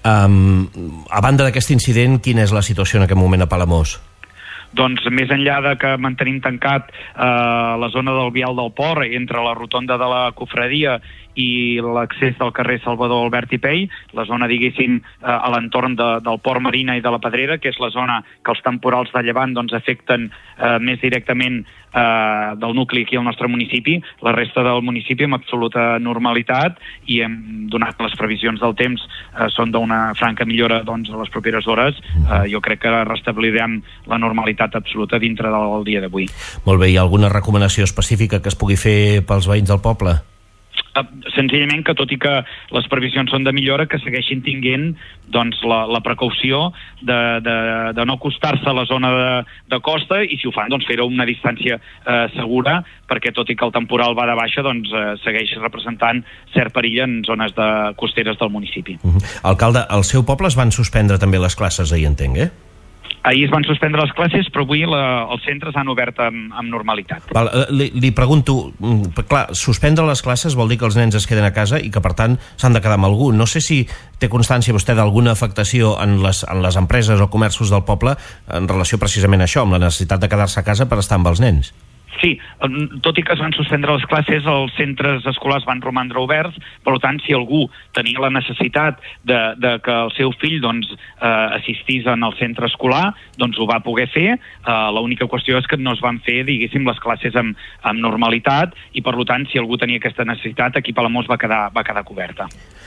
A banda d'aquest incident, quina és la situació en aquest moment a Palamós? Doncs més enllà de que mantenim tancat la zona del vial del port entre la rotonda de la Cofradia i l'accés del carrer Salvador Albert i Pey, la zona, diguéssim, a l'entorn del Port Marina i de la Pedrera, que és la zona que els temporals de llevant afecten més directament del nucli aquí al nostre municipi. La resta del municipi amb absoluta normalitat i hem donat les previsions del temps són d'una franca millora a les properes hores. Jo crec que restablirem la normalitat absoluta dintre del dia d'avui. Molt bé, hi ha alguna recomanació específica que es pugui fer pels veïns del poble? Senzillament que tot i que les previsions són de millora, que segueixin tinguent la precaució de no acostar-se a la zona de costa i si ho fan fer-ho a una distància segura, perquè tot i que el temporal va de baixa segueix representant cert perill en zones costeres del municipi. Alcalde, al seu poble es van suspendre també les classes ahir, entenc, Ahir es van suspendre les classes, però avui els centres han obert amb normalitat. Li pregunto, clar, suspendre les classes vol dir que els nens es queden a casa i que, per tant, s'han de quedar amb algú. No sé si té constància vostè d'alguna afectació en les empreses o comerços del poble en relació precisament a això, amb la necessitat de quedar-se a casa per estar amb els nens. Sí, tot i que es van suspendre les classes, els centres escolars van romandre oberts, per tant, si algú tenia la necessitat de que el seu fill assistís en el centre escolar, ho va poder fer. L'única qüestió és que no es van fer, diguéssim, les classes amb normalitat i, per tant, si algú tenia aquesta necessitat, aquí Palamós va quedar coberta.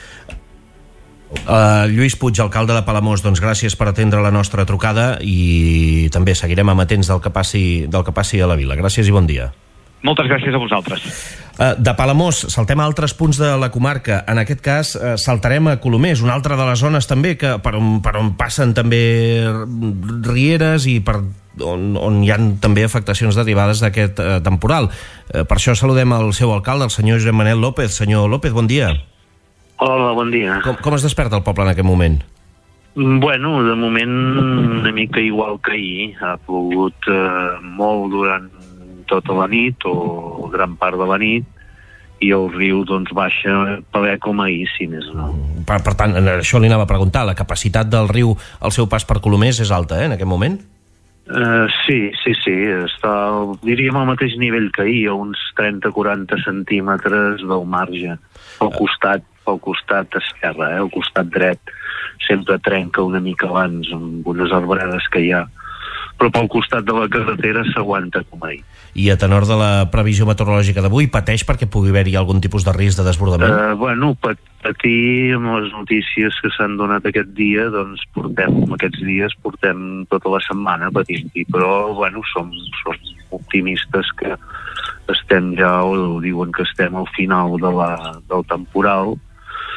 Lluís Puig, alcalde de Palamós, doncs gràcies per atendre la nostra trucada i també seguirem amatents del que passi a la vila. Gràcies i bon dia. Moltes gràcies a vosaltres. De Palamós saltem a altres punts de la comarca. En aquest cas saltarem a Colomers, una altra de les zones també per on passen també rieres i on hi ha també afectacions derivades d'aquest temporal. Per això saludem al seu alcalde, el senyor Josep Manel López. Senyor López, bon dia. Hola, bon dia. Com es desperta el poble en aquest moment? Bueno, de moment una mica igual que ahir. Ha plogut molt durant tota la nit o gran part de la nit i el riu baixa ple com ahir, si més no. Per tant, això li anava a preguntar, la capacitat del riu al seu pas per Colomers és alta, en aquest moment? Sí, està, diríem, al mateix nivell que ahir, a uns 30-40 centímetres del marge, pel costat esquerre, el costat dret sempre trenca una mica abans amb unes arbredes que hi ha, però pel costat de la carretera s'aguanta com ahir. I a tenor de la previsió meteorològica d'avui, pateix perquè pugui haver-hi algun tipus de risc de desbordament? Bueno, patir amb les notícies que s'han donat aquest dia, aquests dies portem tota la setmana patint-hi, però bueno, som optimistes que estem ja, o diuen que estem al final del temporal,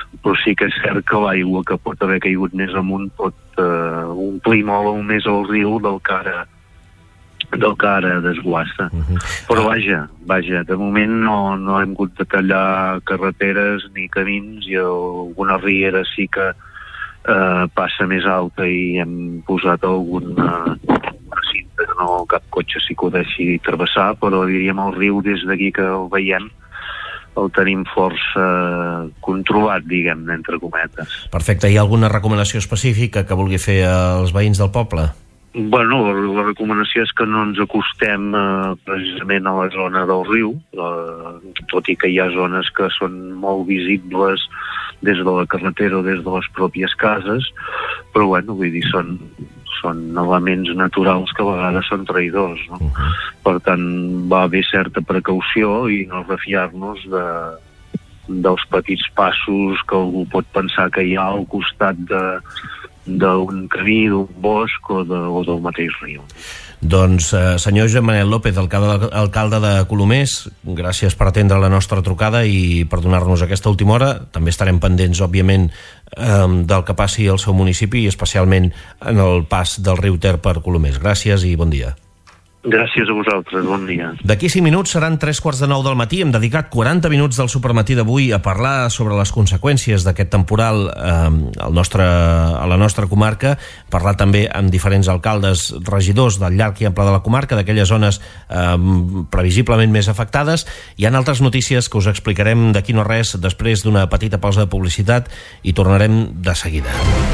però sí que és cert que l'aigua que pot haver caigut més amunt pot omplir molt més el riu del que ara desguassa. Però vaja, de moment no hem hagut de tallar carreteres ni camins, i alguna riera sí que passa més alta i hem posat alguna cinta que no cap cotxe s'hi acudeixi travessar, però diríem el riu des d'aquí que el veiem el tenim força controlat, diguem-ne, entre cometes. Perfecte. Hi ha alguna recomanació específica que vulgui fer als veïns del poble? Bueno, la recomanació és que no ens acostem precisament a la zona del riu, tot i que hi ha zones que són molt visibles des de la carretera o des de les pròpies cases, però bueno, vull dir, són elements naturals que a vegades són traïdors, no? Per tant, va haver certa precaució i no refiar-nos dels petits passos que algú pot pensar que hi ha al costat d'un camí, d'un bosc o del mateix riu. Doncs, senyor Josep Manel López, alcalde de Colomers, gràcies per atendre la nostra trucada i per donar-nos aquesta última hora. També estarem pendents, òbviament, del que passi al seu municipi i especialment en el pas del riu Ter per Colomers. Gràcies i bon dia. Gràcies a vosaltres, bon dia. D'aquí 5 minuts seran 3:45 del matí. Hem dedicat 40 minuts del Supermatí d'avui a parlar sobre les conseqüències d'aquest temporal a la nostra comarca, parlar també amb diferents alcaldes, regidors del llarg i ample de la comarca, d'aquelles zones previsiblement més afectades. Hi ha altres notícies que us explicarem d'aquí no res, després d'una petita pausa de publicitat, i tornarem de seguida.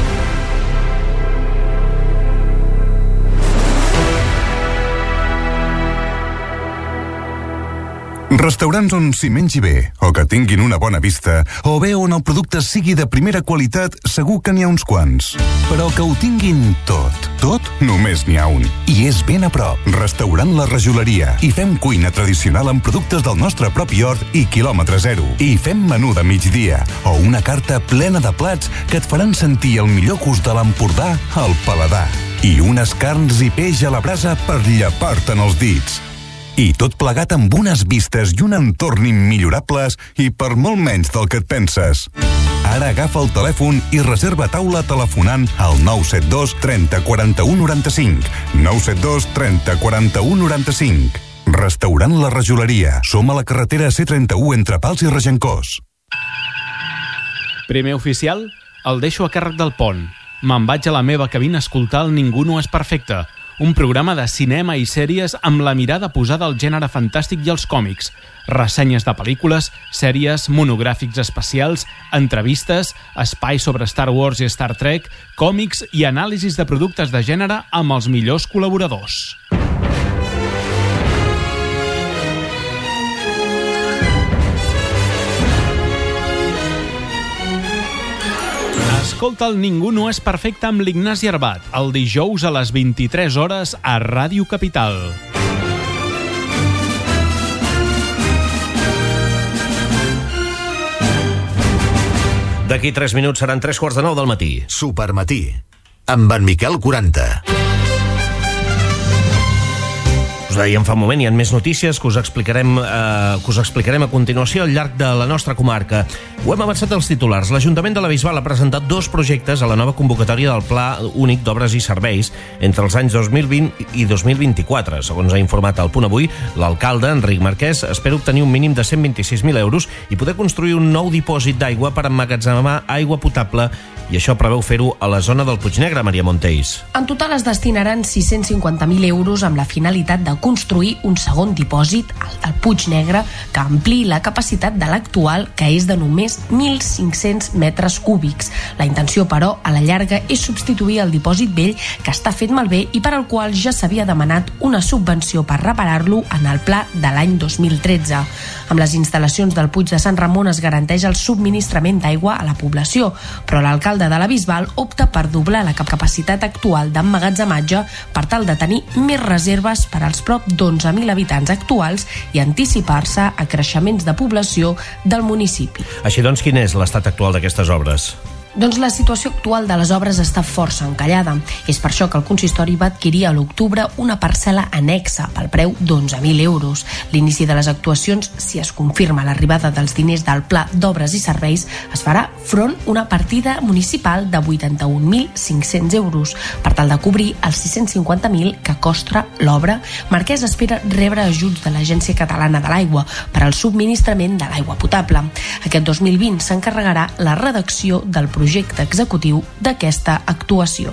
Restaurants on s'hi mengi bé, o que tinguin una bona vista, o bé on el producte sigui de primera qualitat, segur que n'hi ha uns quants. Però que ho tinguin tot, només n'hi ha un. I és ben a prop. Restaurant La Rajoleria. I fem cuina tradicional amb productes del nostre propi hort i quilòmetre zero. I fem menú de migdia, o una carta plena de plats que et faran sentir el millor gust de l'Empordà al paladar. I unes carns i peix a la brasa per llepar-te'n els dits. I tot plegat amb unes vistes i un entorn immillorables i per molt menys del que et penses. Ara agafa el telèfon i reserva taula telefonant al 972 30 41 95. 972 30 41 95. Restaurant La Rajoleria. Som a la carretera C31 entre Pals i Regencós. Primer oficial, el deixo a càrrec del pont. Me'n vaig a la meva cabina a escoltar el Ningú no és perfecte, un programa de cinema i sèries amb la mirada posada al gènere fantàstic i als còmics. Ressenyes de pel·lícules, sèries, monogràfics especials, entrevistes, espai sobre Star Wars i Star Trek, còmics i anàlisis de productes de gènere amb els millors col·laboradors. Escolta el Ningú no és perfecte amb l'Ignasi Arbat, el dijous a les 23 hores a Ràdio Capital. D'aquí 3 minuts seran 3:45 del matí. Supermatí, amb en Miquel 40. Us dèiem fa un moment, hi ha més notícies que us explicarem a continuació al llarg de la nostra comarca. Ho hem avançat als titulars. L'Ajuntament de la Bisbal ha presentat 2 projectes a la nova convocatòria del Pla Únic d'Obres i Serveis entre els anys 2020 i 2024. Segons ha informat al Punt Avui, l'alcalde, Enric Marquès, espera obtenir un mínim de 126.000 euros i poder construir un nou dipòsit d'aigua per emmagatzemar aigua potable, i això preveu fer-ho a la zona del Puignegra, Maria Montells. En total es destinaran 650.000 euros amb la finalitat de construir un segon dipòsit, el del Puignegra, que ampliï la capacitat de l'actual, que és de només 1.500 metres cúbics. La intenció, però, a la llarga és substituir el dipòsit vell, que està fet malbé i per al qual ja s'havia demanat una subvenció per reparar-lo en el pla de l'any 2013. Amb les instal·lacions del Puig de Sant Ramon es garanteix el subministrament d'aigua a la població, però l'alcalde de la Bisbal opta per doblar la capacitat actual d'emmagatzematge per tal de tenir més reserves per als prop d'11.000 habitants actuals i anticipar-se a creixements de població del municipi. Així doncs, quin és l'estat actual d'aquestes obres? Doncs la situació actual de les obres està força encallada. És per això que el consistori va adquirir a l'octubre una parcel·la annexa pel preu d'11.000 euros. L'inici de les actuacions, si es confirma l'arribada dels diners del Pla d'Obres i Serveis, es farà front una partida municipal de 81.500 euros per tal de cobrir els 650.000 que costa l'obra. Marquès espera rebre ajuts de l'Agència Catalana de l'Aigua per al subministrament de l'aigua potable. Aquest 2020 s'encarregarà la redacció del projecte executiu d'aquesta actuació.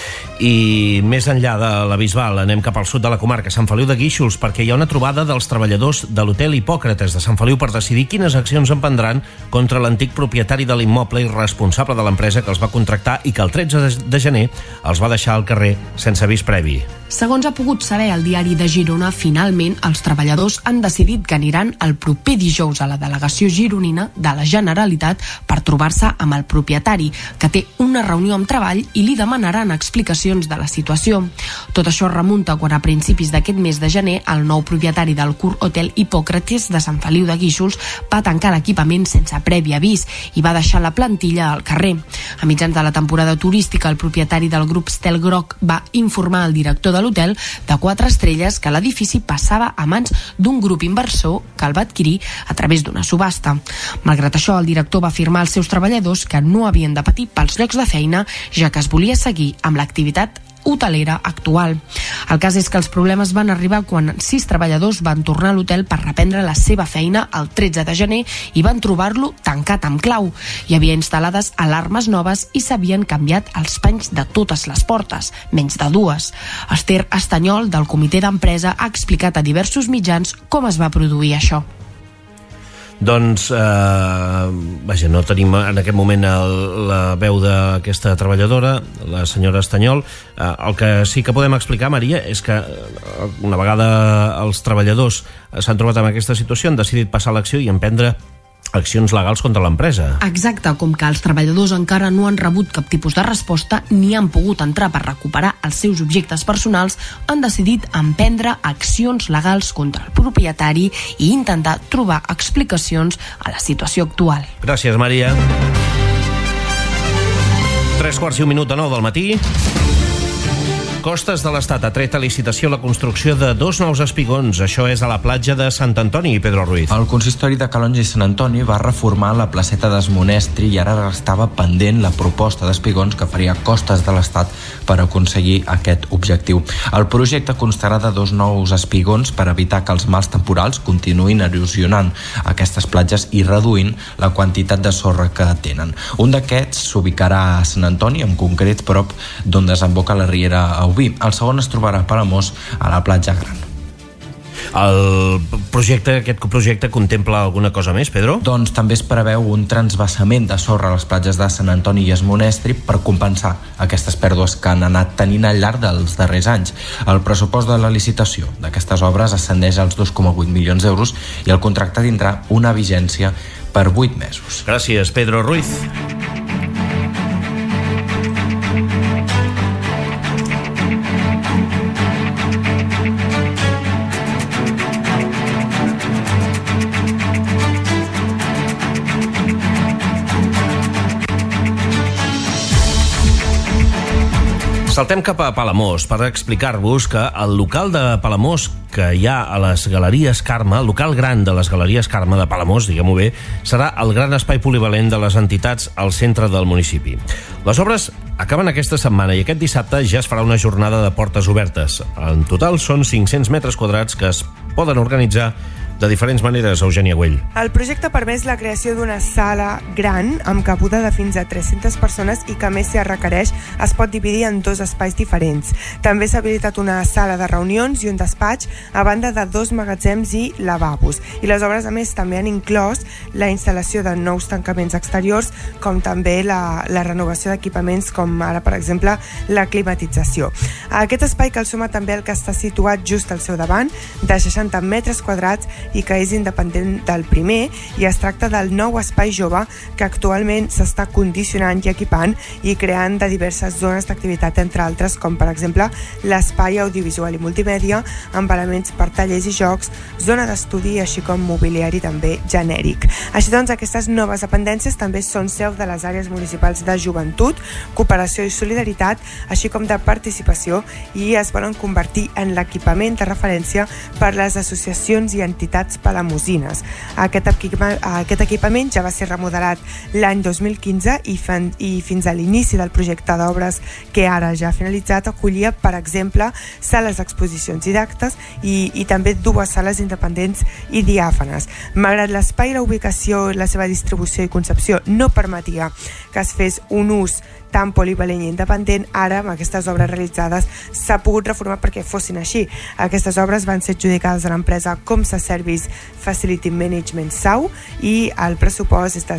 I més enllà de la Bisbal, anem cap al sud de la comarca, Sant Feliu de Guíxols, perquè hi ha una trobada dels treballadors de l'Hotel Hipòcrates de Sant Feliu per decidir quines accions emprendran contra l'antic propietari de l'immoble i responsable de l'empresa que els va contractar i que el 13 de gener els va deixar al carrer sense avís previ. Segons ha pogut saber el diari de Girona, finalment els treballadors han decidit que aniran el proper dijous a la delegació gironina de la Generalitat per trobar-se amb el propietari, que té una reunió amb Treball i li demanaran explicacions de la situació. Tot això remunta quan a principis d'aquest mes de gener el nou propietari del Court Hotel Hipòcrates de Sant Feliu de Guíxols va tancar l'equipament sense previ avís i va deixar la plantilla al carrer. A mitjans de la temporada turística, el propietari del grup Stel Groc va informar al director de l'hotel de 4 estrelles que l'edifici passava a mans d'un grup inversor que el va adquirir a través d'una subhasta. Malgrat això, el director va afirmar als seus treballadors que no havien de patir pels llocs de feina, ja que es volia seguir amb l'activitat hotelera actual. El cas és que els problemes van arribar quan 6 treballadors van tornar a l'hotel per reprendre la seva feina el 13 de gener i van trobar-lo tancat amb clau. Hi havia instal·lades alarmes noves i s'havien canviat els panys de totes les portes, menys de 2. Esther Estanyol, del comitè d'empresa, ha explicat a diversos mitjans com es va produir això. Doncs, vaja, no tenim en aquest moment la veu d'aquesta treballadora, la senyora Estanyol. El que sí que podem explicar, Maria, és que una vegada els treballadors s'han trobat en aquesta situació, han decidit passar a l'acció i emprendre accions legals contra l'empresa. Exacte, com que els treballadors encara no han rebut cap tipus de resposta ni han pogut entrar per recuperar els seus objectes personals, han decidit emprendre accions legals contra el propietari i intentar trobar explicacions a la situació actual. Gràcies, Maria. 3:45 del matí. Costes de l'Estat ha tret a licitació la construcció de 2 nous espigons. Això és a la platja de Sant Antoni, Pedro Ruiz. El consistori de Calonge i Sant Antoni va reformar la placeta d'Esmonestri i ara restava pendent la proposta d'espigons que faria Costes de l'Estat per aconseguir aquest objectiu. El projecte constarà de 2 nous espigons per evitar que els mals temporals continuïn erosionant aquestes platges i reduint la quantitat de sorra que tenen. Un d'aquests s'ubicarà a Sant Antoni, en concret prop d'on desemboca la riera Aubí. El segon es trobarà a Palamós, a la platja Gran. Aquest projecte contempla alguna cosa més, Pedro? Doncs també es preveu un transvasament de sorra a les platges de Sant Antoni i Esmonestri per compensar aquestes pèrdues que han anat tenint al llarg dels darrers anys. El pressupost de la licitació d'aquestes obres ascendeix als 2,8 milions d'euros i el contracte tindrà una vigència per 8 mesos. Gràcies, Pedro Ruiz. Saltem cap a Palamós per explicar-vos que el local de Palamós que hi ha a les Galeries Carme, el local gran de les Galeries Carme de Palamós, diguem-ho bé, serà el gran espai polivalent de les entitats al centre del municipi. Les obres acaben aquesta setmana i aquest dissabte ja es farà una jornada de portes obertes. En total són 500 metres quadrats que es poden organitzar de diferents maneres, Eugènia Güell. El projecte permet la creació d'una sala gran amb cabuda de fins a 300 persones i que, a més, si es requereix, es pot dividir en 2 espais diferents. També s'ha habilitat una sala de reunions i un despatx, a banda de 2 magatzems i lavabos. I les obres, a més, també han inclòs la instal·lació de nous tancaments exteriors, com també la renovació d'equipaments, com ara, per exemple, la climatització. A aquest espai cal sumar també el que està situat just al seu davant, de 60 metres quadrats, i que és independent del primer, i es tracta del nou espai jove que actualment s'està condicionant i equipant i creant de diverses zones d'activitat, entre altres, com per exemple l'espai audiovisual i multimèdia, amb elements per tallers i jocs, zona d'estudi, així com mobiliari també genèric. Així doncs, aquestes noves dependències també són seu de les àrees municipals de joventut, cooperació i solidaritat, així com de participació, i es volen convertir en l'equipament de referència per les associacions i entitats palamosines. Aquest equipament ja va ser remodelat l'any 2015 i fins a l'inici del projecte d'obres, que ara ja ha finalitzat, acollia, per exemple, sales d'exposicions i d'actes i també dues sales independents i diàfanes. Malgrat l'espai, la ubicació, la seva distribució i concepció no permetia que es fes un ús tan polivalent i independent, ara, amb aquestes obres realitzades, s'ha pogut reformar perquè fossin així. Aquestes obres van ser adjudicades a l'empresa Comsa Service Facility Management SAU i el pressupost és de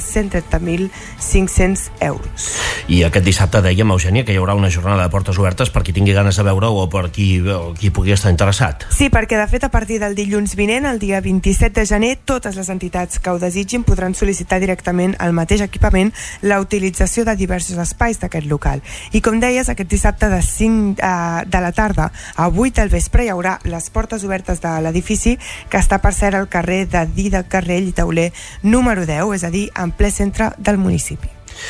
130.500 euros. I aquest dissabte dèiem, Eugènia, que hi haurà una jornada de portes obertes per qui tingui ganes de veure-ho o per qui pugui estar interessat. Sí, perquè de fet a partir del dilluns vinent, el dia 27 de gener, totes les entitats que ho desitgin podran sol·licitar directament al mateix equipament la utilització de diversos espais d'aquest local. I com deies, aquest dissabte de 5 de la tarda a 8 del vespre hi haurà les portes obertes de l'edifici, que està per cert al carrer de Dídac Garrell i Tauler número 10, és a dir, en ple centre del municipi.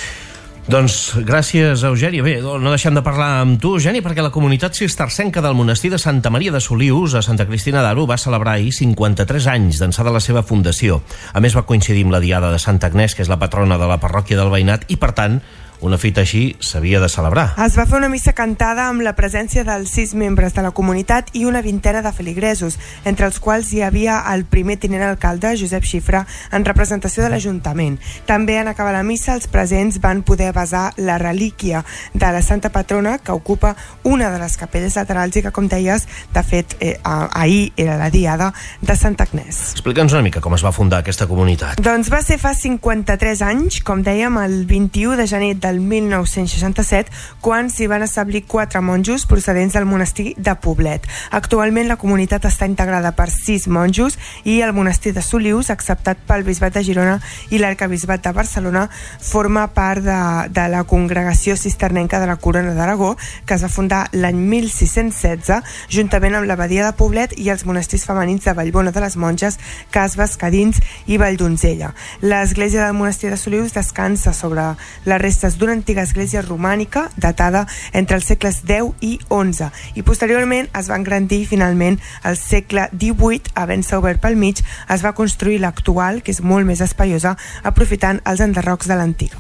Doncs gràcies, Eugènia. Bé, no deixem de parlar amb tu, Eugènia, perquè la comunitat cistercenca del monestir de Santa Maria de Solius, a Santa Cristina d'Aro, va celebrar ahir 53 anys d'ençà de la seva fundació. A més, va coincidir amb la diada de Santa Agnès, que és la patrona de la parròquia del veïnat, i per tant, una fita així s'havia de celebrar. Es va fer una missa cantada amb la presència dels 6 membres de la comunitat i una vintena de feligresos, entre els quals hi havia el primer tinent alcalde, Josep Xifra, en representació de l'Ajuntament. També en acabar la missa, els presents van poder besar la relíquia de la Santa Patrona, que ocupa una de les capelles laterals i que, com deies, de fet, ahir era la diada de Santa Agnès. Explica'ns una mica com es va fundar aquesta comunitat. Doncs va ser fa 53 anys, com dèiem, el 21 de gener del 1967, quan s'hi van establir 4 monjos procedents del monestir de Poblet. Actualment la comunitat està integrada per 6 monjos i el monestir de Solius, acceptat pel bisbat de Girona i l'arcabisbat de Barcelona, forma part de la congregació cisternenca de la Corona d'Aragó, que es va fundar l'any 1616, juntament amb l'abadia de Poblet i els monestirs femenins de Vallbona de les Monges, Casbes, Cadins i Valldonzella. L'església del monestir de Solius descansa sobre les restes d'una antiga església romànica datada entre els segles X i XI, i posteriorment es va engrandir i finalment al segle XVIII, havent-se obert pel mig, es va construir l'actual, que és molt més espaiosa, aprofitant els enderrocs de l'antiga.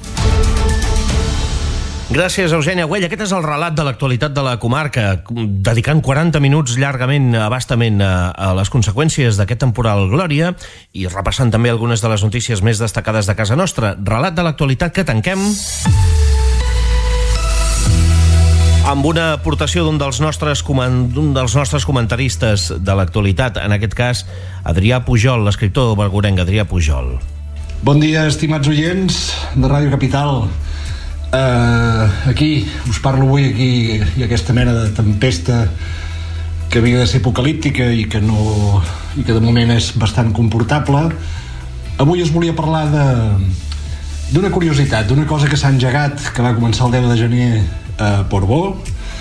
Gràcies, Eugènia Güell. Aquest és el relat de l'actualitat de la comarca, dedicant 40 minuts llargament, abastament a les conseqüències d'aquest temporal Glòria i repassant també algunes de les notícies més destacades de casa nostra. Relat de l'actualitat que tanquem amb una aportació d'un dels nostres comentaristes de l'actualitat, en aquest cas Adrià Pujol, l'escriptor bergurenc Adrià Pujol. Bon dia, estimats oients de Ràdio Capital. Aquí us parlo avui, aquí hi ha aquesta mena de tempesta que havia de ser apocalíptica i que de moment és bastant comportable. Avui us volia parlar d'una curiositat, d'una cosa que s'ha engegat, que va començar el 10 de gener a Portbou.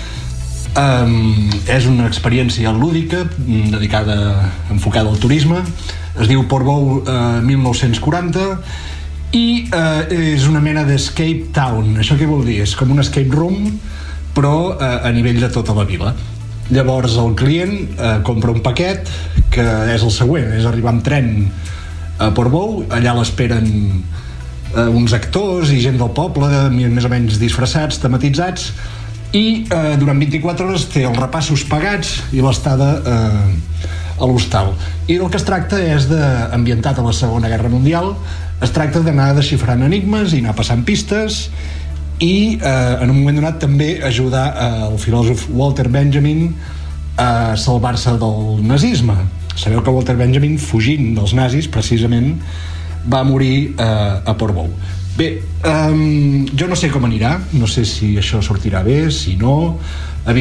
És una experiència lúdica enfocada al turisme. Es diu Portbou 1940 i és una mena d'escape town. Això què vol dir? És com un escape room, però a nivell de tota la vila. Llavors el client compra un paquet que és el següent, és arribar amb tren a Portbou, allà l'esperen uns actors i gent del poble, més o menys disfressats, tematitzats, i durant 24 hores té els repassos pagats i l'estada a l'hostal. I del que es tracta és ambientat a la Segona Guerra Mundial. Es tracta d'anar desxifrant enigmes i anar passant pistes i en un moment donat també ajudar el filòsof Walter Benjamin a salvar-se del nazisme. Sabeu que Walter Benjamin, fugint dels nazis precisament, va morir a Portbou. Bé, jo no sé com anirà, no sé si això sortirà bé, si no.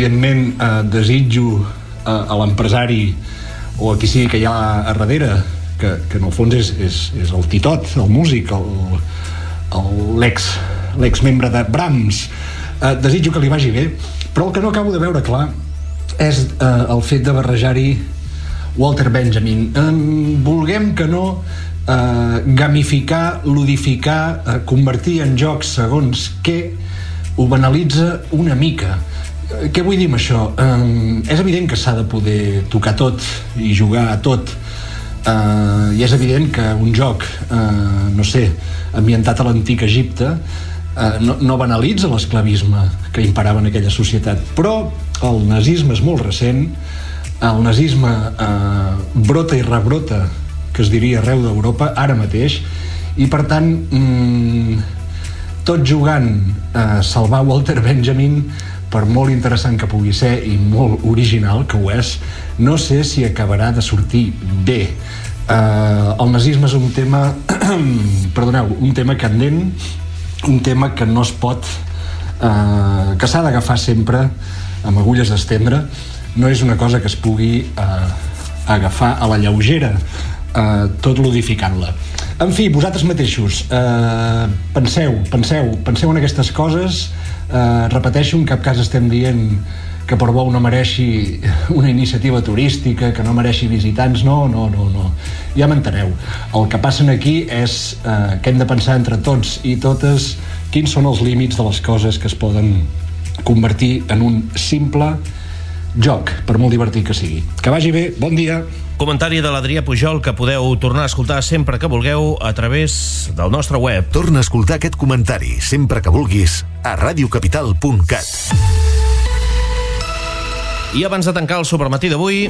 Evidentment desitjo a l'empresari o a qui sigui que hi ha a darrere que en el fons és el Titot, el músic, l'ex-membre de Brahms. Desitjo que li vagi bé, però el que no acabo de veure clar és el fet de barrejar-hi Walter Benjamin. Vulguem que no, gamificar, ludificar, convertir en jocs segons què, ho banalitza una mica. Què vull dir amb això? És evident que s'ha de poder tocar tot i jugar a tot, i és evident que un joc, no sé, ambientat a l'antic Egipte, no banalitza l'esclavisme que imperava en aquella societat, però el nazisme és molt recent, el nazisme brota i rebrota, que es diria arreu d'Europa ara mateix, i per tant tot jugant a salvar Walter Benjamin, per molt interessant que pugui ser i molt original que ho és, no sé si acabarà de sortir bé. El nazisme és un tema un tema candent, un tema que no es pot que s'ha d'agafar sempre amb agulles d'estendre, no és una cosa que es pugui agafar a la lleugera, tot ludificant-la. En fi, vosaltres mateixos penseu en aquestes coses. Repeteixo, en cap cas estem dient que Portbou no mereixi una iniciativa turística, que no mereixi visitants, no, ja m'enteneu. El que passa aquí és que hem de pensar entre tots i totes quins són els límits de les coses que es poden convertir en un simple joc, per molt divertit que sigui. Que vagi bé, bon dia. Comentari de l'Adrià Pujol que podeu tornar a escoltar sempre que vulgueu a través del nostre web. Torna a escoltar aquest comentari sempre que vulguis a radiocapital.cat. I abans de tancar el supermatí d'avui,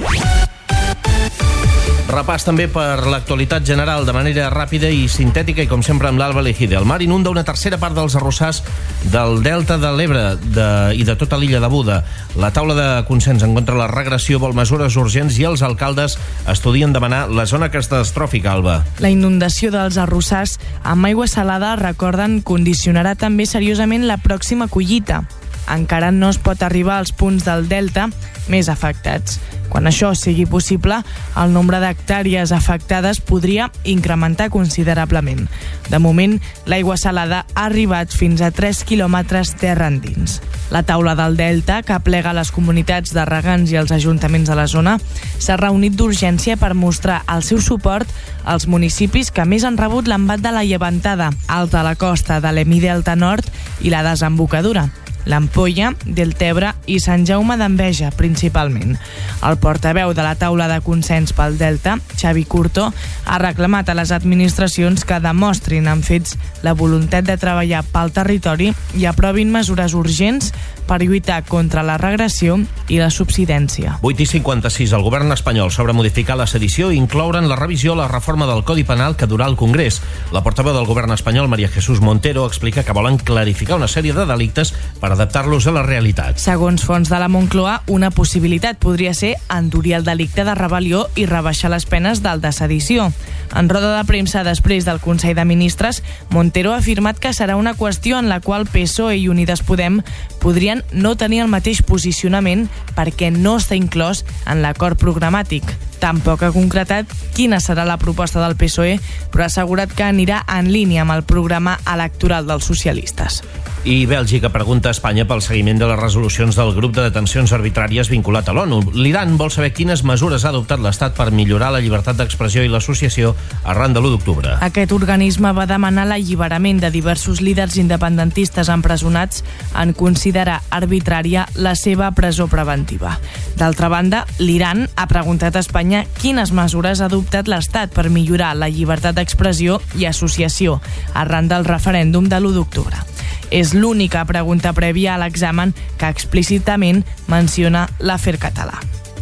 repàs també per l'actualitat general de manera ràpida i sintètica i com sempre amb l'Alba Lejide. El mar inunda una tercera part dels arrossars del delta de l'Ebre i de tota l'illa de Buda. La taula de consens en contra la regressió vol mesures urgents i els alcaldes estudien demanar la zona catastròfica, Alba. La inundació dels arrossars amb aigua salada, recorden, condicionarà també seriosament la pròxima collita. Encara no es pot arribar als punts del delta més afectats. Quan això sigui possible, el nombre d'hectàrees afectades podria incrementar considerablement. De moment, l'aigua salada ha arribat fins a 3 quilòmetres terra endins. La taula del Delta, que aplega les comunitats de regants i els ajuntaments de la zona, s'ha reunit d'urgència per mostrar el seu suport als municipis que més han rebut l'embat de la llevantada, Alta a la Costa de l'Emi-Delta Nord i la Desembocadura, l'Ampolla, Deltebre i Sant Jaume d'Enveja, principalment. El portaveu de la taula de consens pel Delta, Xavi Curto, ha reclamat a les administracions que demostrin amb fets la voluntat de treballar pel territori i aprovin mesures urgents per lluitar contra la regressió i la subsidència. 8:56. El govern espanyol s'obre modificar la sedició i incloure en la revisió la reforma del Codi Penal que durà al Congrés. La portaveu del govern espanyol, María Jesús Montero, explica que volen clarificar una sèrie de delictes per adaptar-los a la realitat. Segons fonts de la Moncloa, una possibilitat podria ser endurir el delicte de rebel·lió i rebaixar les penes del de sedició. En roda de premsa després del Consell de Ministres, Montero ha afirmat que serà una qüestió en la qual PSOE i Unides Podem podrien no tenir el mateix posicionament perquè no està inclòs en l'acord programàtic. Tampoc ha concretat quina serà la proposta del PSOE, però ha assegurat que anirà en línia amb el programa electoral dels socialistes. I Bèlgica pregunta a Espanya pel seguiment de les resolucions del grup de detencions arbitràries vinculat a l'ONU. L'Iran vol saber quines mesures ha adoptat l'Estat per millorar la llibertat d'expressió i l'associació arran de l'1 d'octubre. Aquest organisme va demanar l'alliberament de diversos líders independentistes empresonats en considerar arbitrària la seva presó preventiva. D'altra banda, l'Iran ha preguntat a Espanya quines mesures ha adoptat l'Estat per millorar la llibertat d'expressió i associació arran del referèndum de l'1 d'octubre. És l'única pregunta prèvia a l'examen que explícitament menciona l'afer català.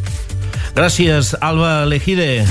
Gràcies, Alba Lejide.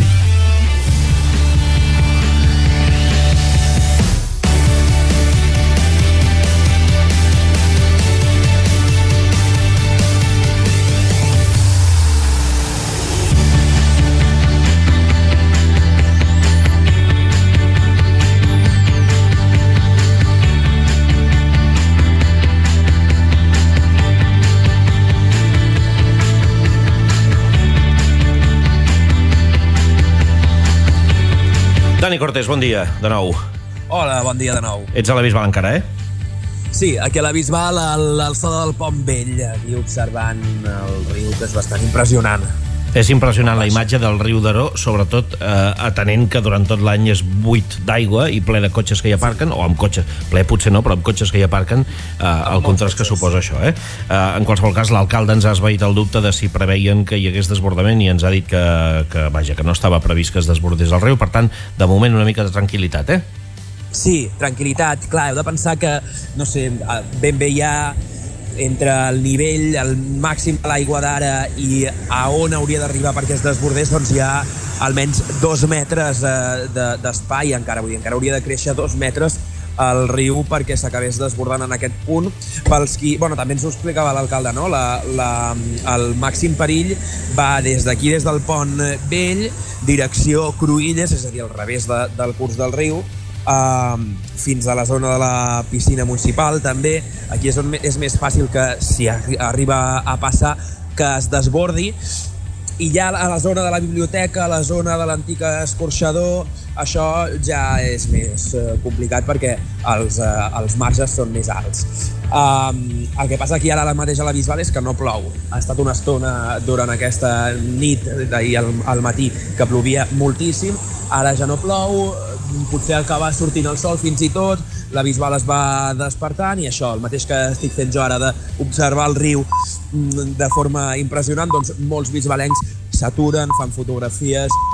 Dani Cortés, bon dia, de nou. Hola, bon dia de nou. Ets a la Bisbal encara, Sí, aquí a la Bisbal, a l'alçada del Pont Vell, aquí observant el riu, que és bastant impressionant. És impressionant la imatge del riu Daró, sobretot atenent que durant tot l'any és buit d'aigua i ple de cotxes que hi aparquen, o amb cotxes, ple potser no, però amb cotxes que hi aparquen, el contrast que suposa això. En qualsevol cas, l'alcalde ens ha esvaït el dubte de si preveien que hi hagués desbordament i ens ha dit que no estava previst que es desbordés el riu, per tant, de moment una mica de tranquil·litat, Sí, tranquil·litat. Clar, heu de pensar que, no sé, ben bé ja entre el nivell, el màxim de l'aigua d'ara i a on hauria d'arribar perquè es desbordés, doncs hi ha almenys 2 metres d'espai encara, vull dir, encara hauria de créixer 2 metres el riu perquè s'acabés desbordant en aquest punt. Pels qui, també ens ho explicava l'alcalde, no? El màxim perill va des d'aquí, des del Pont Vell, direcció Cruïlles, és a dir, al revés del curs del riu, fins a la zona de la piscina municipal també. Aquí és on és més fàcil que, si arriba a passar, que es desbordi. I ja a la zona de la biblioteca, a la zona de l'antic escorxador, això ja és més complicat perquè els marges són més alts. El que passa aquí ara mateix a la Bisbal és que no plou. Ha estat una estona durant aquesta nit d'ahir al matí que plovia moltíssim, ara ja no plou, potser acaba sortint el sol fins i tot, la Bisbal es va despertant i això, el mateix que estic fent jo ara d'observar el riu de forma impressionant, doncs molts bisbalencs s'aturen, fan fotografies